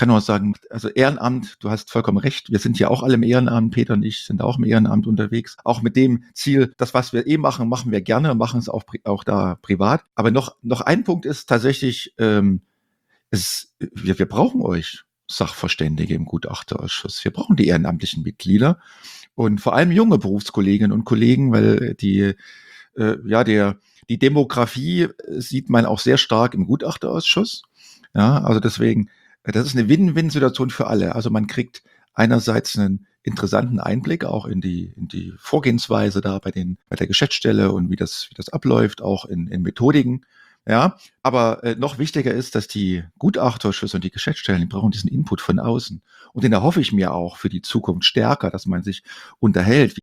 kann nur sagen, also Ehrenamt, du hast vollkommen recht, wir sind ja auch alle im Ehrenamt, Peter und ich sind auch im Ehrenamt unterwegs, auch mit dem Ziel, das, was wir machen, machen wir gerne, machen es auch da privat. Aber noch ein Punkt ist tatsächlich, wir brauchen euch Sachverständige im Gutachterausschuss. Wir brauchen die ehrenamtlichen Mitglieder und vor allem junge Berufskolleginnen und Kollegen, weil die Demografie sieht man auch sehr stark im Gutachterausschuss. Ja, also deswegen, das ist eine Win-Win-Situation für alle. Also man kriegt einerseits einen interessanten Einblick auch in die Vorgehensweise da bei der Geschäftsstelle und wie das abläuft, auch in Methodiken. Ja, aber noch wichtiger ist, dass die Gutachterausschüsse und die Geschäftsstellen, die brauchen diesen Input von außen. Und den erhoffe ich mir auch für die Zukunft stärker, dass man sich unterhält.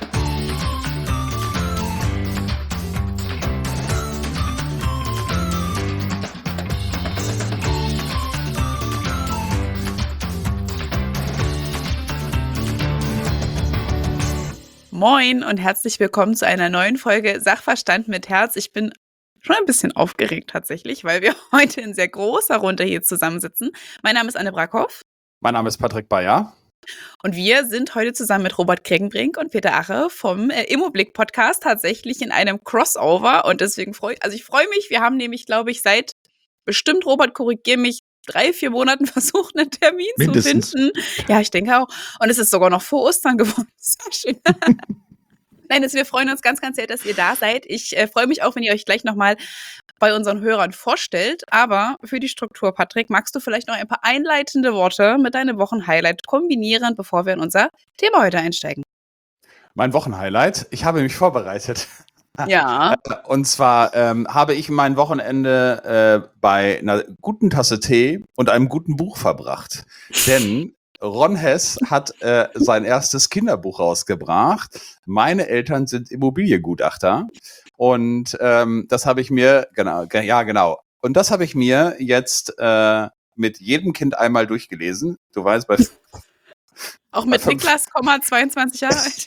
Moin und herzlich willkommen zu einer neuen Folge Sachverstand mit Herz. Ich bin schon ein bisschen aufgeregt tatsächlich, weil wir heute in sehr großer Runde hier zusammensitzen. Mein Name ist Anne Brackhoff. Mein Name ist Patrick Bayer. Und wir sind heute zusammen mit Robert Kregenbrink und Peter Ache vom Immoblick-Podcast tatsächlich in einem Crossover. Und deswegen freue ich mich. Wir haben nämlich, glaube ich, seit bestimmt, Robert, korrigier mich, 3-4 Monaten versucht, einen Termin Mindestens zu finden. Ja, ich denke auch. Und es ist sogar noch vor Ostern geworden. Sehr schön. Nein, wir freuen uns ganz, ganz sehr, dass ihr da seid. Ich freue mich auch, wenn ihr euch gleich nochmal bei unseren Hörern vorstellt. Aber für die Struktur, Patrick, magst du vielleicht noch ein paar einleitende Worte mit deinem Wochenhighlight kombinieren, bevor wir in unser Thema heute einsteigen? Mein Wochenhighlight? Ich habe mich vorbereitet. Ja. Und zwar habe ich mein Wochenende bei einer guten Tasse Tee und einem guten Buch verbracht. Denn Ron Hess hat sein erstes Kinderbuch rausgebracht. Meine Eltern sind Immobiliengutachter. Und das habe ich mir, genau. Und das habe ich mir jetzt mit jedem Kind einmal durchgelesen. Du weißt, auch mit Niklas, 22 Jahre alt.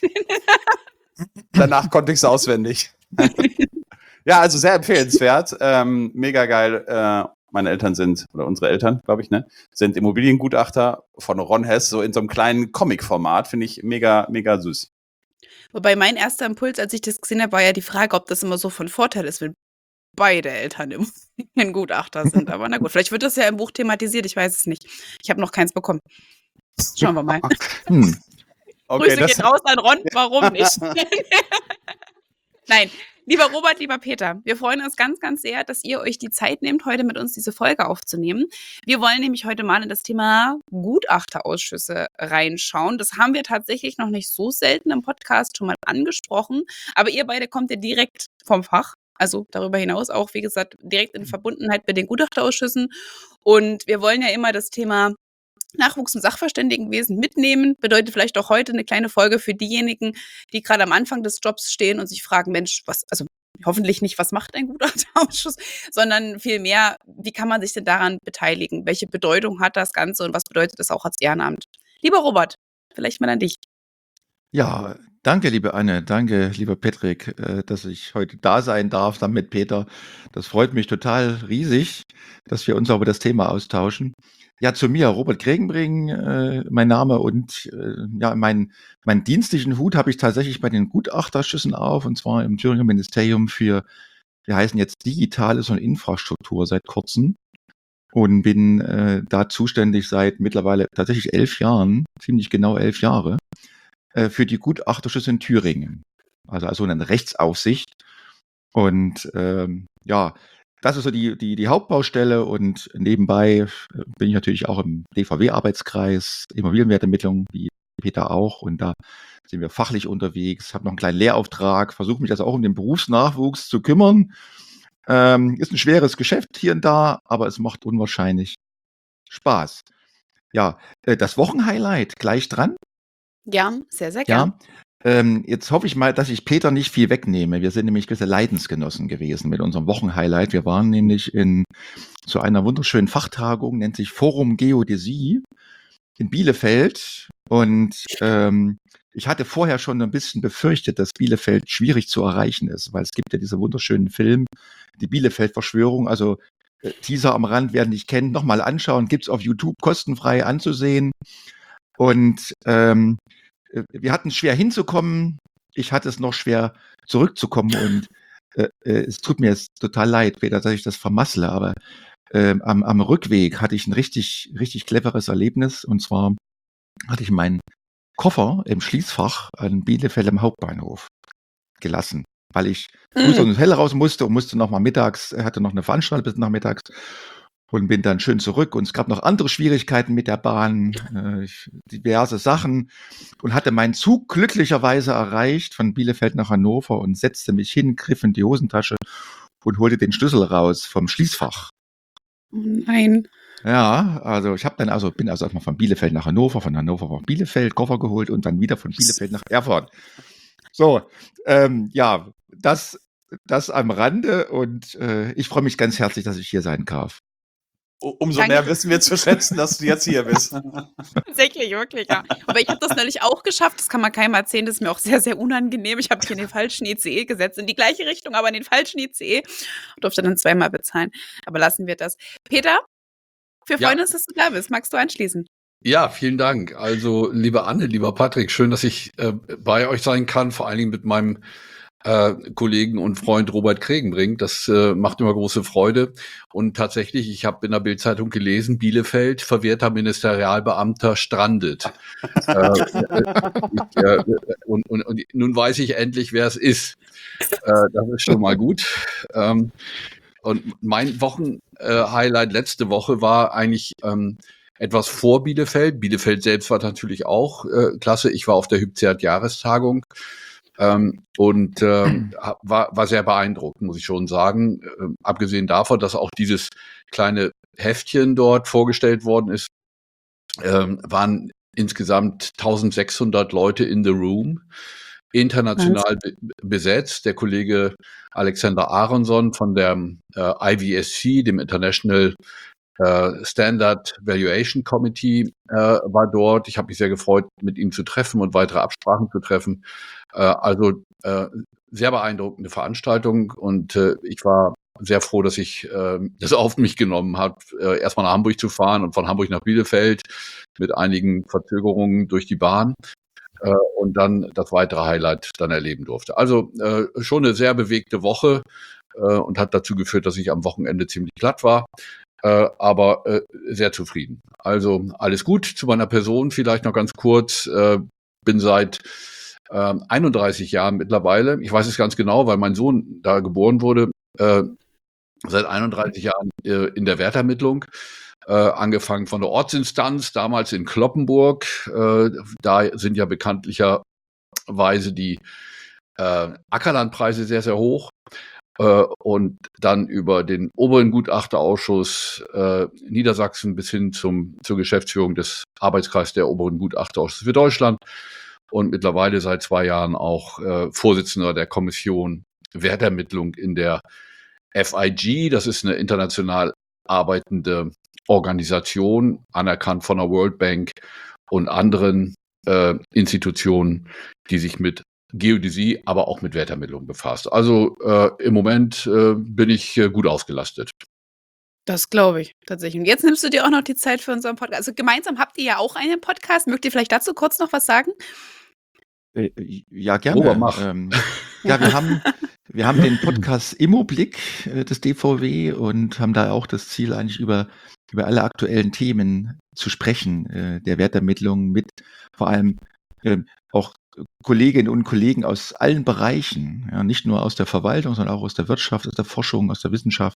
Danach konnte ich es auswendig. Ja, also sehr empfehlenswert. Mega geil. Meine Eltern sind, oder unsere Eltern, glaube ich, sind Immobiliengutachter von Ron Hess, so in so einem kleinen Comic-Format. Finde ich mega, mega süß. Wobei mein erster Impuls, als ich das gesehen habe, war ja die Frage, ob das immer so von Vorteil ist, wenn beide Eltern Immobiliengutachter sind. Aber na gut, vielleicht wird das ja im Buch thematisiert, ich weiß es nicht. Ich habe noch keins bekommen. Schauen wir mal. Okay, Grüße gehen raus an Ron, warum nicht? Nein, lieber Robert, lieber Peter, wir freuen uns ganz, ganz sehr, dass ihr euch die Zeit nehmt, heute mit uns diese Folge aufzunehmen. Wir wollen nämlich heute mal in das Thema Gutachterausschüsse reinschauen. Das haben wir tatsächlich noch nicht so selten im Podcast schon mal angesprochen, aber ihr beide kommt ja direkt vom Fach. Also darüber hinaus auch, wie gesagt, direkt in Verbundenheit mit den Gutachterausschüssen. Und wir wollen ja immer das Thema Nachwuchs im Sachverständigenwesen mitnehmen, bedeutet vielleicht auch heute eine kleine Folge für diejenigen, die gerade am Anfang des Jobs stehen und sich fragen, Mensch, hoffentlich nicht, was macht ein Gutachterausschuss, sondern vielmehr, wie kann man sich denn daran beteiligen? Welche Bedeutung hat das Ganze und was bedeutet das auch als Ehrenamt? Lieber Robert, vielleicht mal an dich. Ja, danke, liebe Anne, danke, lieber Patrick, dass ich heute da sein darf, dann mit Peter. Das freut mich total riesig, dass wir uns über das Thema austauschen. Ja, zu mir, Robert Kregenbrink, mein Name und meinen dienstlichen Hut habe ich tatsächlich bei den Gutachterschüssen auf, und zwar im Thüringer Ministerium wir heißen jetzt Digitales und Infrastruktur seit kurzem und bin da zuständig seit mittlerweile tatsächlich 11 Jahren, ziemlich genau 11 Jahre. Für die Gutachterschüsse in Thüringen. Also eine Rechtsaufsicht. Und das ist so die Hauptbaustelle, und nebenbei bin ich natürlich auch im DVW-Arbeitskreis, Immobilienwertermittlung, wie Peter auch, und da sind wir fachlich unterwegs, habe noch einen kleinen Lehrauftrag, versuche mich also auch um den Berufsnachwuchs zu kümmern. Ist ein schweres Geschäft hier und da, aber es macht unwahrscheinlich Spaß. Ja, das Wochenhighlight gleich dran. Ja, sehr, sehr gern. Ja, jetzt hoffe ich mal, dass ich Peter nicht viel wegnehme. Wir sind nämlich gewisse Leidensgenossen gewesen mit unserem Wochenhighlight. Wir waren nämlich in so einer wunderschönen Fachtagung, nennt sich Forum Geodäsie in Bielefeld. Und ich hatte vorher schon ein bisschen befürchtet, dass Bielefeld schwierig zu erreichen ist, weil es gibt ja diese wunderschönen Film, die Bielefeld-Verschwörung. Also Teaser am Rand, wer nicht kennt, nochmal anschauen. Gibt's auf YouTube kostenfrei anzusehen. Und wir hatten es schwer hinzukommen. Ich hatte es noch schwer zurückzukommen. Und es tut mir jetzt total leid, Peter, dass ich das vermassle. Aber am Rückweg hatte ich ein richtig, richtig cleveres Erlebnis. Und zwar hatte ich meinen Koffer im Schließfach an Bielefeld am Hauptbahnhof gelassen, weil ich früh aus dem Hotel raus musste und musste noch mal mittags, hatte noch eine Veranstaltung bis nachmittags und bin dann schön zurück. Und es gab noch andere Schwierigkeiten mit der Bahn, diverse Sachen, und hatte meinen Zug glücklicherweise erreicht von Bielefeld nach Hannover und setzte mich hin, griff in die Hosentasche und holte den Schlüssel raus vom Schließfach. Oh nein. Ja, also ich bin erstmal von Bielefeld nach Hannover, von Hannover nach Bielefeld, Koffer geholt und dann wieder von Bielefeld nach Erfurt. So, ja, das am Rande, und ich freue mich ganz herzlich, dass ich hier sein darf. Umso Danke. mehr wissen wir zu schätzen, dass du jetzt hier bist. Tatsächlich, wirklich, ja. Aber ich habe das neulich auch geschafft. Das kann man keinem erzählen. Das ist mir auch sehr, sehr unangenehm. Ich habe mich in den falschen ICE gesetzt. In die gleiche Richtung, aber in den falschen ICE. Durfte dann zweimal bezahlen. Aber lassen wir das. Peter, wir freuen uns, dass du da bist. Magst du anschließen? Ja, vielen Dank. Also, liebe Anne, lieber Patrick, schön, dass ich bei euch sein kann, vor allen Dingen mit meinem Kollegen und Freund Robert Kregenbrink. Das macht immer große Freude. Und tatsächlich, ich habe in der Bild-Zeitung gelesen, Bielefeld, verwehrter Ministerialbeamter strandet. Und nun weiß ich endlich, wer es ist. Das ist schon mal gut. Und mein Wochenhighlight letzte Woche war eigentlich etwas vor Bielefeld. Bielefeld selbst war natürlich auch klasse. Ich war auf der Hübzert-Jahrestagung und war sehr beeindruckt, muss ich schon sagen. Abgesehen davon, dass auch dieses kleine Heftchen dort vorgestellt worden ist, waren insgesamt 1600 Leute in the room, international besetzt. Der Kollege Alexander Aronson von der IVSC, dem International Standard Valuation Committee, war dort. Ich habe mich sehr gefreut, mit ihm zu treffen und weitere Absprachen zu treffen. Also sehr beeindruckende Veranstaltung, und ich war sehr froh, dass ich das auf mich genommen habe, erstmal nach Hamburg zu fahren und von Hamburg nach Bielefeld mit einigen Verzögerungen durch die Bahn. Und dann das weitere Highlight dann erleben durfte. Also schon eine sehr bewegte Woche und hat dazu geführt, dass ich am Wochenende ziemlich glatt war, aber sehr zufrieden. Also alles gut. Zu meiner Person vielleicht noch ganz kurz. Bin seit 31 Jahren mittlerweile, ich weiß es ganz genau, weil mein Sohn da geboren wurde, seit 31 Jahren in der Wertermittlung. Angefangen von der Ortsinstanz, damals in Cloppenburg. Da sind ja bekanntlicherweise die Ackerlandpreise sehr, sehr hoch. Und dann über den oberen Gutachterausschuss Niedersachsen bis hin zur Geschäftsführung des Arbeitskreises der oberen Gutachterausschusses für Deutschland. Und mittlerweile seit 2 Jahren auch Vorsitzender der Kommission Wertermittlung in der FIG. Das ist eine international arbeitende Organisation, anerkannt von der World Bank und anderen Institutionen, die sich mit Geodäsie, aber auch mit Wertermittlung befasst. Also im Moment bin ich gut ausgelastet. Das glaube ich tatsächlich. Und jetzt nimmst du dir auch noch die Zeit für unseren Podcast. Also gemeinsam habt ihr ja auch einen Podcast. Mögt ihr vielleicht dazu kurz noch was sagen? Ja, gerne. Robert, mach. Ja, wir haben den Podcast Immoblick des DVW und haben da auch das Ziel, eigentlich über alle aktuellen Themen zu sprechen, der Wertermittlung, mit vor allem auch Kolleginnen und Kollegen aus allen Bereichen, ja, nicht nur aus der Verwaltung, sondern auch aus der Wirtschaft, aus der Forschung, aus der Wissenschaft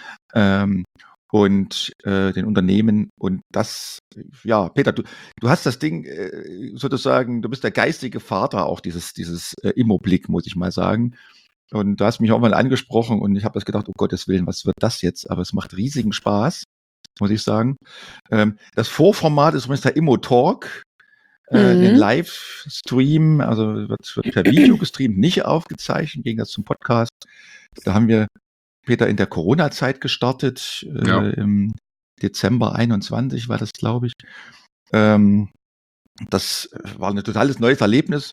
und den Unternehmen. Und das, ja, Peter, du hast das Ding sozusagen, du bist der geistige Vater auch dieses Immoblick, muss ich mal sagen. Und du hast mich auch mal angesprochen und ich habe das gedacht, oh Gottes Willen, was wird das jetzt? Aber es macht riesigen Spaß, muss ich sagen. Das Vorformat ist übrigens der Immo-Talk, den Livestream, also wird per Video gestreamt, nicht aufgezeichnet, im Gegensatz zum Podcast. Da haben wir, Peter, in der Corona-Zeit gestartet, im Dezember 21 war das, glaube ich. Das war ein totales neues Erlebnis.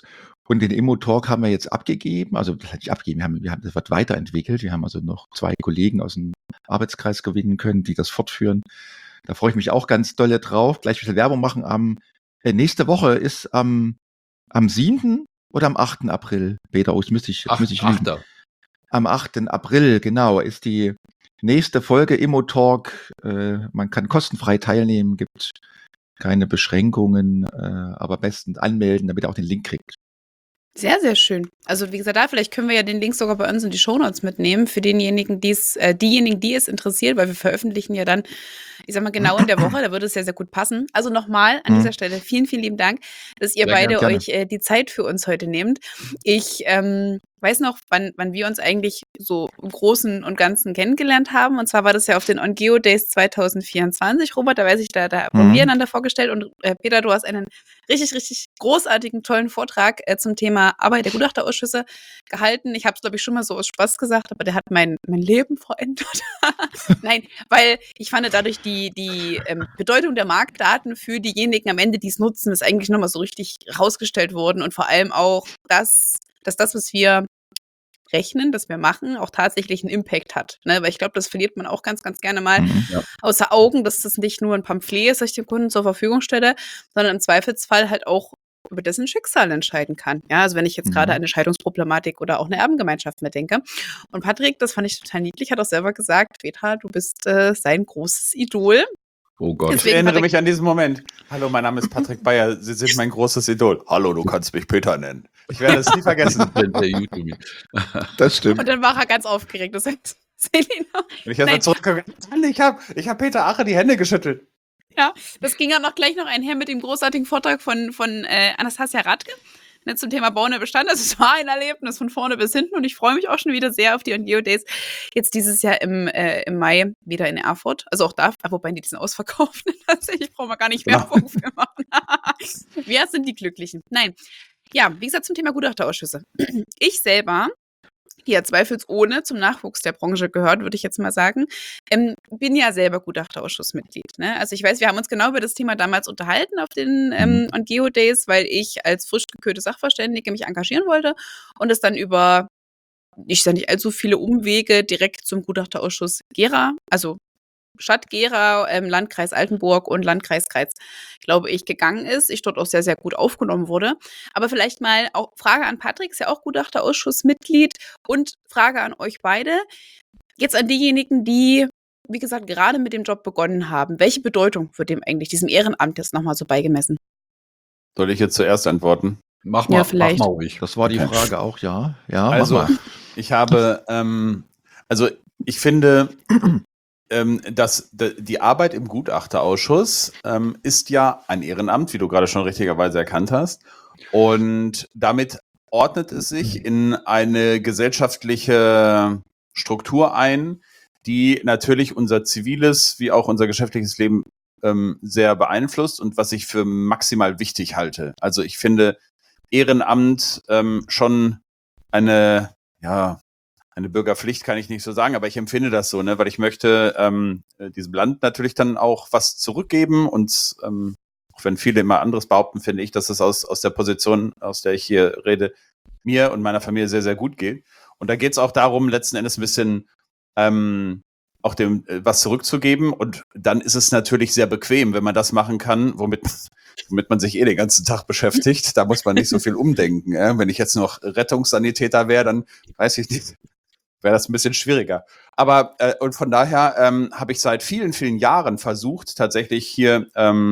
Und den Immo-Talk haben wir jetzt abgegeben, also das nicht abgegeben, wir haben das wird weiterentwickelt. Wir haben also noch 2 Kollegen aus dem Arbeitskreis gewinnen können, die das fortführen. Da freue ich mich auch ganz dolle drauf. Gleich ein bisschen Werbung machen. Nächste Woche ist am 7. oder am 8. April, Peter, jetzt müsste ich lügen. 8. Am 8. April, genau, ist die nächste Folge Immo-Talk. Man kann kostenfrei teilnehmen, gibt keine Beschränkungen, aber bestens anmelden, damit ihr auch den Link kriegt. Sehr, sehr schön. Also wie gesagt, vielleicht können wir ja den Link sogar bei uns in die Shownotes mitnehmen für diejenigen, die es interessiert, weil wir veröffentlichen ja dann, ich sag mal, genau in der Woche, da würde es sehr, sehr gut passen. Also nochmal an dieser Stelle vielen, vielen lieben Dank, dass ihr Sehr beide gerne. euch die Zeit für uns heute nehmt. Ich weiß noch, wann wir uns eigentlich so im Großen und Ganzen kennengelernt haben. Und zwar war das ja auf den On Geo Days 2024. Robert, da weiß ich, da wurden wir einander vorgestellt. Und Peter, du hast einen richtig, richtig großartigen, tollen Vortrag zum Thema Arbeit der Gutachterausschüsse gehalten. Ich habe es, glaube ich, schon mal so aus Spaß gesagt, aber der hat mein Leben verändert. Nein, weil ich fand dadurch die Bedeutung der Marktdaten für diejenigen am Ende, die es nutzen, ist eigentlich nochmal so richtig rausgestellt worden. Und vor allem auch, dass das, was wir rechnen, das wir machen, auch tatsächlich einen Impact hat. Ne? Weil ich glaube, das verliert man auch ganz, ganz gerne mal Ja. außer Augen, dass das nicht nur ein Pamphlet ist, das ich dem Kunden zur Verfügung stelle, sondern im Zweifelsfall halt auch über dessen Schicksal entscheiden kann. Ja, also wenn ich jetzt gerade eine Scheidungsproblematik oder auch eine Erbengemeinschaft mitdenke. Und Patrick, das fand ich total niedlich, hat auch selber gesagt, Petra, du bist sein großes Idol. Oh Gott. Ich erinnere mich an diesen Moment. Hallo, mein Name ist Patrick Bayer. Sie sind mein großes Idol. Hallo, du kannst mich Peter nennen. Ich werde es nie vergessen. Das stimmt. Und dann war er ganz aufgeregt. Das sagt Selina. Und ich erst zurückgekommen, ich hab Peter Ache die Hände geschüttelt. Ja, das ging ja noch gleich noch einher mit dem großartigen Vortrag von Anastasia Radke, ne, zum Thema bauender Bestand. Also es war ein Erlebnis von vorne bis hinten und ich freue mich auch schon wieder sehr auf die On Geo Days. Jetzt dieses Jahr im Mai wieder in Erfurt. Also auch da, wobei die sind ausverkauft. Tatsächlich brauchen wir gar nicht Werbung für machen. Wer sind die Glücklichen? Nein. Ja, wie gesagt, zum Thema Gutachterausschüsse. Ich selber, die ja zweifelsohne zum Nachwuchs der Branche gehört, würde ich jetzt mal sagen, bin ja selber Gutachterausschussmitglied. Ne? Also ich weiß, wir haben uns genau über das Thema damals unterhalten auf den On Geo Days, weil ich als frisch gekürte Sachverständige mich engagieren wollte und es dann über, ich sage nicht allzu viele Umwege, direkt zum Gutachterausschuss Gera, also Stadt Gera, Landkreis Altenburg und Landkreis Greiz, glaube ich, gegangen ist. Ich dort auch sehr, sehr gut aufgenommen wurde. Aber vielleicht mal auch Frage an Patrick, ist ja auch Gutachterausschussmitglied und Frage an euch beide. Jetzt an diejenigen, die, wie gesagt, gerade mit dem Job begonnen haben. Welche Bedeutung wird dem eigentlich, diesem Ehrenamt jetzt nochmal so beigemessen? Soll ich jetzt zuerst antworten? Mach Ja, mal vielleicht. ruhig. Das war die Frage auch, ja. Ja, Also, mach mal. ich habe, ich finde, dass die Arbeit im Gutachterausschuss ist ja ein Ehrenamt, wie du gerade schon richtigerweise erkannt hast. Und damit ordnet es sich in eine gesellschaftliche Struktur ein, die natürlich unser ziviles wie auch unser geschäftliches Leben sehr beeinflusst und was ich für maximal wichtig halte. Also ich finde Ehrenamt schon eine Bürgerpflicht kann ich nicht so sagen, aber ich empfinde das so, ne, weil ich möchte diesem Land natürlich dann auch was zurückgeben und auch wenn viele immer anderes behaupten, finde ich, dass es aus der Position, aus der ich hier rede, mir und meiner Familie sehr, sehr gut geht. Und da geht es auch darum, letzten Endes ein bisschen auch dem was zurückzugeben und dann ist es natürlich sehr bequem, wenn man das machen kann, womit man sich den ganzen Tag beschäftigt. Da muss man nicht so viel umdenken. Wenn ich jetzt noch Rettungssanitäter wäre, dann weiß ich nicht, wäre das ein bisschen schwieriger. Aber und von daher habe ich seit vielen, vielen Jahren versucht, tatsächlich hier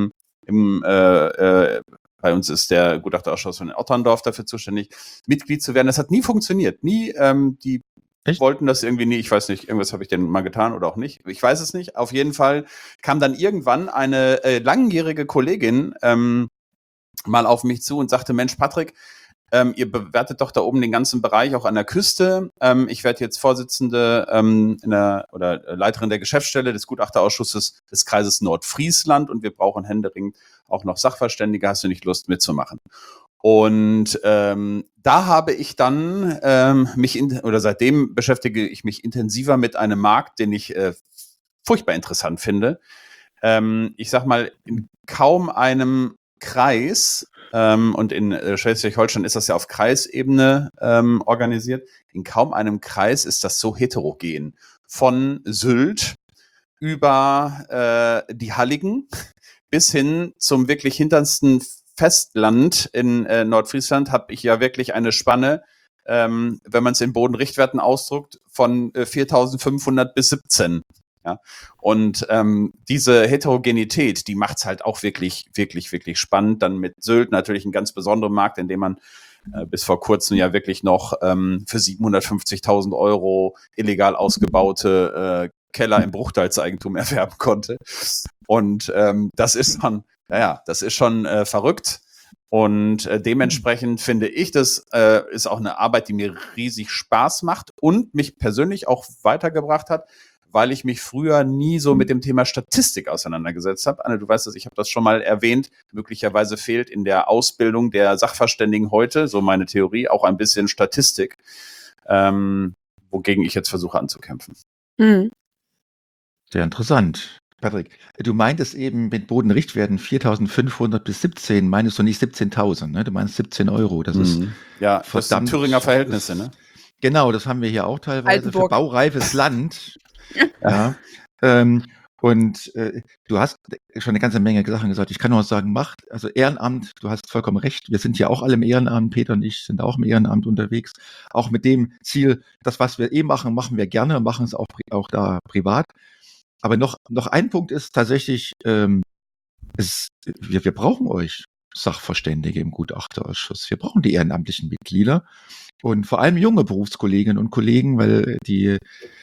bei uns ist der Gutachterausschuss von Otterndorf dafür zuständig, Mitglied zu werden. Das hat nie funktioniert. Nie, die Echt? wollten das irgendwie nie, ich weiß nicht, irgendwas habe ich denn mal getan oder auch nicht. Ich weiß es nicht. Auf jeden Fall kam dann irgendwann eine langjährige Kollegin mal auf mich zu und sagte, Mensch, Patrick, ihr bewertet doch da oben den ganzen Bereich auch an der Küste. Ich werde jetzt Vorsitzende oder Leiterin der Geschäftsstelle des Gutachterausschusses des Kreises Nordfriesland und wir brauchen händeringend auch noch Sachverständige. Hast du nicht Lust mitzumachen? Und da habe ich dann seitdem beschäftige ich mich intensiver mit einem Markt, den ich furchtbar interessant finde. Ich sag mal, in kaum einem Kreis und in Schleswig-Holstein ist das ja auf Kreisebene organisiert. In kaum einem Kreis ist das so heterogen. Von Sylt über die Halligen bis hin zum wirklich hintersten Festland in Nordfriesland habe ich ja wirklich eine Spanne, wenn man es in Bodenrichtwerten ausdrückt, von 4.500 bis 17. Ja? Und diese Heterogenität, die macht es halt auch wirklich, wirklich, wirklich spannend. Dann mit Sylt natürlich ein ganz besonderer Markt, in dem man bis vor kurzem ja wirklich noch für 750.000 Euro illegal ausgebaute Keller im Bruchteilseigentum erwerben konnte. Und das ist schon verrückt. Und dementsprechend finde ich, das ist auch eine Arbeit, die mir riesig Spaß macht und mich persönlich auch weitergebracht hat, weil ich mich früher nie so mit dem Thema Statistik auseinandergesetzt habe. Anne, du weißt das, ich habe das schon mal erwähnt. Möglicherweise fehlt in der Ausbildung der Sachverständigen heute, so meine Theorie, auch ein bisschen Statistik, wogegen ich jetzt versuche anzukämpfen. Mhm. Sehr interessant. Patrick, du meintest eben mit Bodenrichtwerten 4.500 bis 17, meinst du nicht 17.000, ne? Du meinst 17 Euro. Das ist ja, das sind Thüringer Verhältnisse, ne? Genau, das haben wir hier auch teilweise Altenburg. für baureifes Land. Ja. Und du hast schon eine ganze Menge Sachen gesagt. Ich kann nur sagen, also Ehrenamt, du hast vollkommen recht. Wir sind ja auch alle im Ehrenamt. Peter und ich sind auch im Ehrenamt unterwegs. Auch mit dem Ziel, das, was wir machen, machen wir gerne, machen es auch da privat. Aber noch ein Punkt ist tatsächlich, wir brauchen euch Sachverständige im Gutachterausschuss. Wir brauchen die ehrenamtlichen Mitglieder und vor allem junge Berufskolleginnen und Kollegen, weil die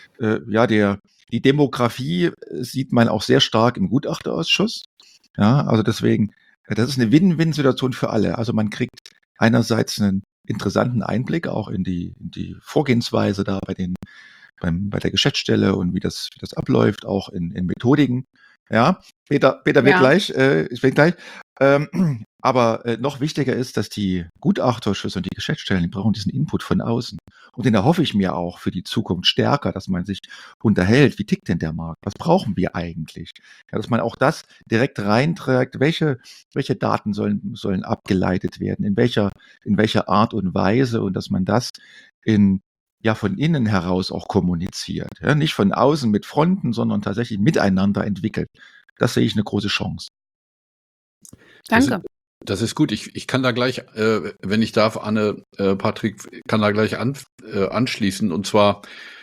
Demografie sieht man auch sehr stark im Gutachterausschuss. Ja, also deswegen, das ist eine Win-Win-Situation für alle. Also man kriegt einerseits einen interessanten Einblick auch in die Vorgehensweise da bei der Geschäftsstelle und wie das abläuft, auch in Methodiken. Ja, Peter wird gleich, ich bin gleich. Aber noch wichtiger ist, dass die Gutachterausschüsse und die Geschäftsstellen, die brauchen diesen Input von außen. Und den erhoffe ich mir auch für die Zukunft stärker, dass man sich unterhält. Wie tickt denn der Markt? Was brauchen wir eigentlich? Ja, dass man auch das direkt reinträgt. Welche Daten sollen abgeleitet werden? In welcher Art und Weise? Und dass man das von innen heraus auch kommuniziert. Ja, nicht von außen mit Fronten, sondern tatsächlich miteinander entwickelt. Das sehe ich eine große Chance. Danke. Das ist gut. Ich kann da gleich, wenn ich darf, Anne, Patrick, kann da gleich anschließen. Und zwar,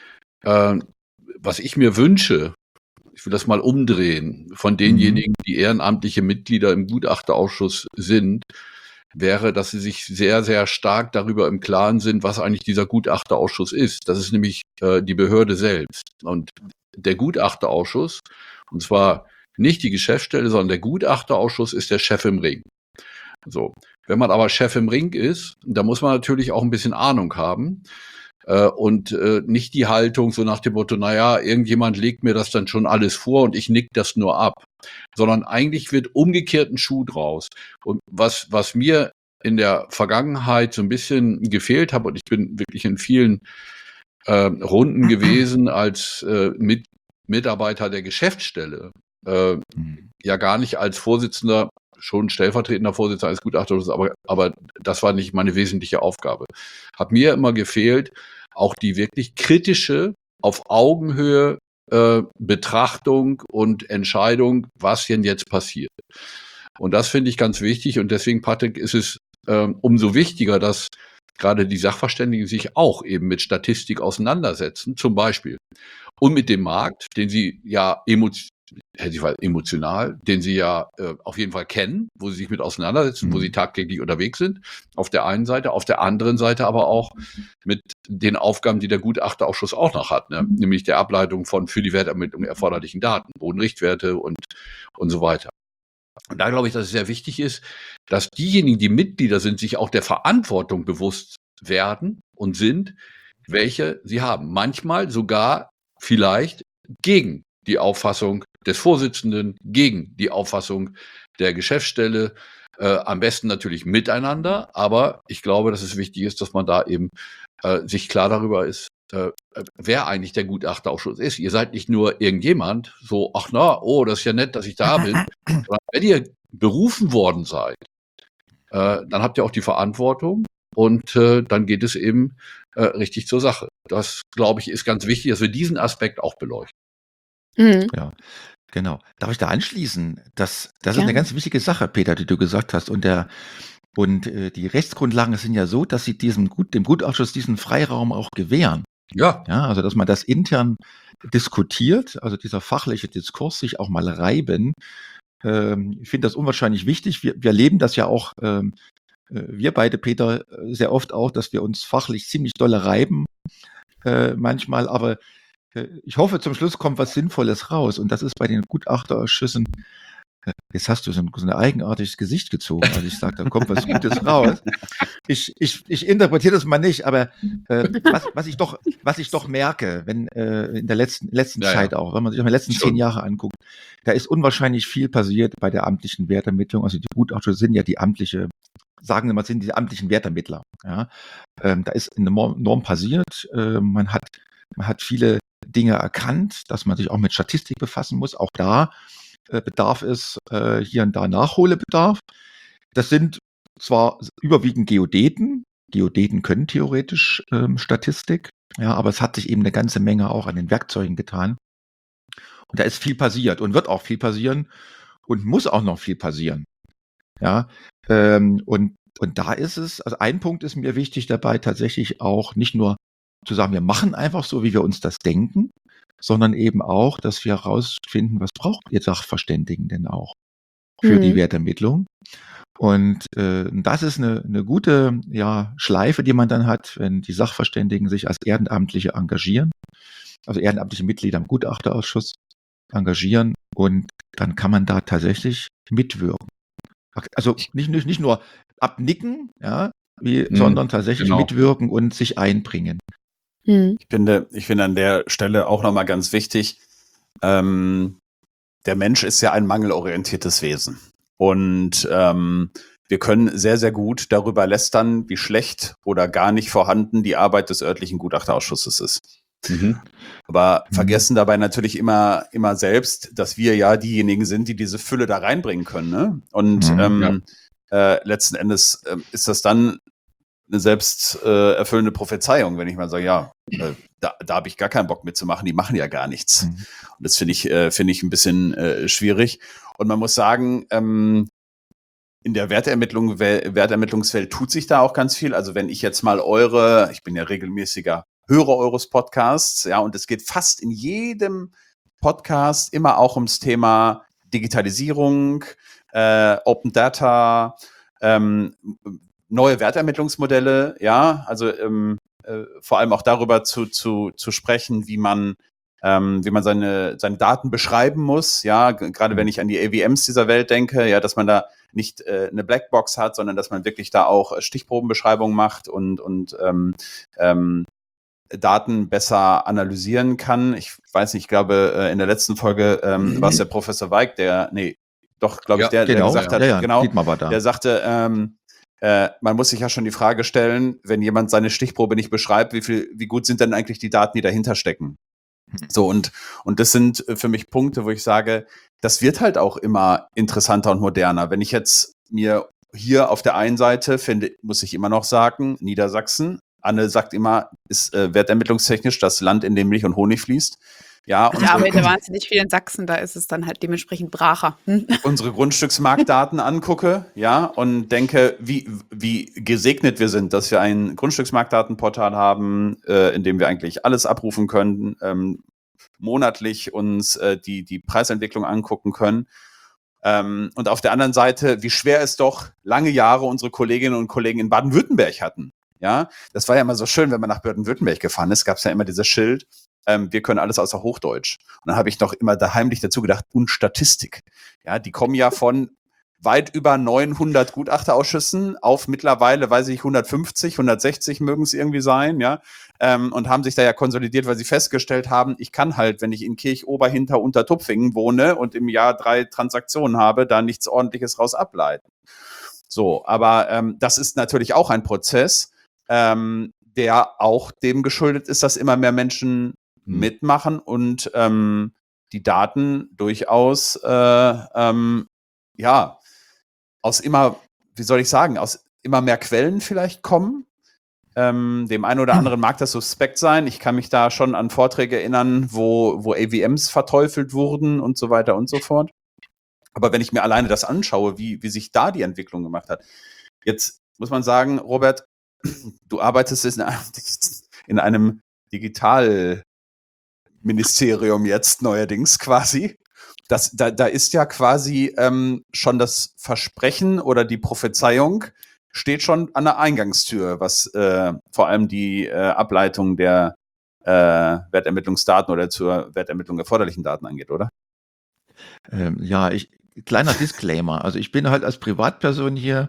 was ich mir wünsche, ich will das mal umdrehen, von denjenigen, die ehrenamtliche Mitglieder im Gutachterausschuss sind, wäre, dass sie sich sehr, sehr stark darüber im Klaren sind, was eigentlich dieser Gutachterausschuss ist. Das ist nämlich die Behörde selbst. Und der Gutachterausschuss, und zwar nicht die Geschäftsstelle, sondern der Gutachterausschuss ist der Chef im Ring. So. Wenn man aber Chef im Ring ist, da muss man natürlich auch ein bisschen Ahnung haben und nicht die Haltung so nach dem Motto, naja, irgendjemand legt mir das dann schon alles vor und ich nick das nur ab, sondern eigentlich wird umgekehrt ein Schuh draus. Und was mir in der Vergangenheit so ein bisschen gefehlt hat, und ich bin wirklich in vielen Runden gewesen als Mitarbeiter der Geschäftsstelle, ja gar nicht als Vorsitzender, schon stellvertretender Vorsitzender eines Gutachterausschusses, aber das war nicht meine wesentliche Aufgabe. Hat mir immer gefehlt, auch die wirklich kritische, auf Augenhöhe Betrachtung und Entscheidung, was denn jetzt passiert. Und das finde ich ganz wichtig und deswegen, Patrick, ist es umso wichtiger, dass gerade die Sachverständigen sich auch eben mit Statistik auseinandersetzen, zum Beispiel. Und mit dem Markt, den sie ja emotional, den sie ja auf jeden Fall kennen, wo sie sich mit auseinandersetzen, wo sie tagtäglich unterwegs sind, auf der einen Seite, auf der anderen Seite aber auch mit den Aufgaben, die der Gutachterausschuss auch noch hat, ne? Nämlich der Ableitung von für die Wertermittlung erforderlichen Daten, Bodenrichtwerte und so weiter. Und da glaube ich, dass es sehr wichtig ist, dass diejenigen, die Mitglieder sind, sich auch der Verantwortung bewusst werden und sind, welche sie haben. Manchmal sogar vielleicht gegen die Auffassung des Vorsitzenden, gegen die Auffassung der Geschäftsstelle, am besten natürlich miteinander, aber ich glaube, dass es wichtig ist, dass man da eben sich klar darüber ist, wer eigentlich der Gutachterausschuss ist. Ihr seid nicht nur irgendjemand, so, das ist ja nett, dass ich da bin, sondern wenn ihr berufen worden seid, dann habt ihr auch die Verantwortung und dann geht es eben richtig zur Sache. Das, glaube ich, ist ganz wichtig, dass wir diesen Aspekt auch beleuchten. Mhm. Ja, genau. Darf ich da anschließen? Das ist eine Gerne. ganz wichtige Sache, Peter, die du gesagt hast. Und die Rechtsgrundlagen sind ja so, dass sie dem Gutausschuss diesen Freiraum auch gewähren. Ja, Ja, also dass man das intern diskutiert, also dieser fachliche Diskurs sich auch mal reiben. Ich finde das unwahrscheinlich wichtig. Wir erleben das ja auch, wir beide, Peter, sehr oft auch, dass wir uns fachlich ziemlich dolle reiben manchmal, aber ich hoffe, zum Schluss kommt was Sinnvolles raus. Und das ist bei den Gutachterausschüssen, jetzt hast du so ein eigenartiges Gesicht gezogen, als ich sage, da kommt was Gutes raus. Ich interpretiere das mal nicht, aber was ich doch merke, wenn in der letzten Ja, Zeit ja. auch, wenn man sich auch die letzten 10 Schon. Jahre anguckt, da ist unwahrscheinlich viel passiert bei der amtlichen Wertermittlung. Also die Gutachter sind ja die amtlichen Wertermittler. Ja? Da ist enorm passiert. Man hat viele Dinge erkannt, dass man sich auch mit Statistik befassen muss. Auch da bedarf es hier und da Nachholbedarf. Das sind zwar überwiegend Geodäten. Geodäten können theoretisch Statistik, ja, aber es hat sich eben eine ganze Menge auch an den Werkzeugen getan. Und da ist viel passiert und wird auch viel passieren und muss auch noch viel passieren. Ja, und da ist es, also ein Punkt ist mir wichtig dabei, tatsächlich auch nicht nur zu sagen, wir machen einfach so, wie wir uns das denken, sondern eben auch, dass wir herausfinden, was braucht ihr Sachverständigen denn auch für die Wertermittlung. Und das ist eine gute Schleife, die man dann hat, wenn die Sachverständigen sich als Ehrenamtliche engagieren, also ehrenamtliche Mitglieder im Gutachterausschuss engagieren, und dann kann man da tatsächlich mitwirken. Also nicht nur abnicken, ja, sondern tatsächlich genau. mitwirken und sich einbringen. Ich finde an der Stelle auch nochmal ganz wichtig, der Mensch ist ja ein mangelorientiertes Wesen. Und wir können sehr, sehr gut darüber lästern, wie schlecht oder gar nicht vorhanden die Arbeit des örtlichen Gutachterausschusses ist. Aber vergessen dabei natürlich immer selbst, dass wir ja diejenigen sind, die diese Fülle da reinbringen können. Ne? Und letzten Endes ist das dann eine selbst erfüllende Prophezeiung, wenn ich mal sage, ja, da habe ich gar keinen Bock mitzumachen, die machen ja gar nichts. Und das finde ich ein bisschen schwierig. Und man muss sagen, in der Wertermittlungswelt tut sich da auch ganz viel. Also wenn ich jetzt mal ich bin ja regelmäßiger Hörer eures Podcasts, ja, und es geht fast in jedem Podcast immer auch ums Thema Digitalisierung, Open Data, neue Wertermittlungsmodelle, ja, also vor allem auch darüber zu sprechen, wie man seine Daten beschreiben muss, ja, gerade wenn ich an die AVMs dieser Welt denke, ja, dass man da nicht eine Blackbox hat, sondern dass man wirklich da auch Stichprobenbeschreibungen macht und Daten besser analysieren kann. Ich weiß nicht, ich glaube, in der letzten Folge war es der Professor Weig, der gesagt hat, genau, Dietmar war da. der sagte, man muss sich ja schon die Frage stellen, wenn jemand seine Stichprobe nicht beschreibt, wie gut sind denn eigentlich die Daten, die dahinter stecken? So, und das sind für mich Punkte, wo ich sage, das wird halt auch immer interessanter und moderner. Wenn ich jetzt mir hier auf der einen Seite finde, muss ich immer noch sagen, Niedersachsen, Anne sagt immer, ist wertermittlungstechnisch das Land, in dem Milch und Honig fließt. Ja, Ich arbeite wahnsinnig viel in Sachsen, da ist es dann halt dementsprechend bracher. Unsere Grundstücksmarktdaten angucke, ja, und denke, wie gesegnet wir sind, dass wir ein Grundstücksmarktdatenportal haben, in dem wir eigentlich alles abrufen können, monatlich uns die Preisentwicklung angucken können. Und auf der anderen Seite, wie schwer es doch lange Jahre unsere Kolleginnen und Kollegen in Baden-Württemberg hatten. Ja, das war ja immer so schön, wenn man nach Baden-Württemberg gefahren ist, gab es ja immer dieses Schild, wir können alles außer Hochdeutsch. Und dann habe ich noch immer da heimlich dazu gedacht, und Statistik. Ja, die kommen ja von weit über 900 Gutachterausschüssen auf mittlerweile, weiß ich, 150, 160 mögen es irgendwie sein, ja, und haben sich da ja konsolidiert, weil sie festgestellt haben, ich kann halt, wenn ich in Kirch-Oberhinter unter Tupfingen wohne und im Jahr 3 Transaktionen habe, da nichts Ordentliches raus ableiten. So, aber das ist natürlich auch ein Prozess, der auch dem geschuldet ist, dass immer mehr Menschen mitmachen und die Daten durchaus aus immer, wie soll ich sagen, aus immer mehr Quellen vielleicht kommen. Dem einen oder anderen mag das suspekt sein. Ich kann mich da schon an Vorträge erinnern, wo AVMs verteufelt wurden und so weiter und so fort. Aber wenn ich mir alleine das anschaue, wie sich da die Entwicklung gemacht hat. Jetzt muss man sagen, Robert, du arbeitest in einem Digitalministerium jetzt neuerdings quasi. Da ist ja quasi schon das Versprechen oder die Prophezeiung steht schon an der Eingangstür, was vor allem die Ableitung der Wertermittlungsdaten oder zur Wertermittlung erforderlichen Daten angeht, oder? Ja, kleiner Disclaimer. Also ich bin halt als Privatperson hier,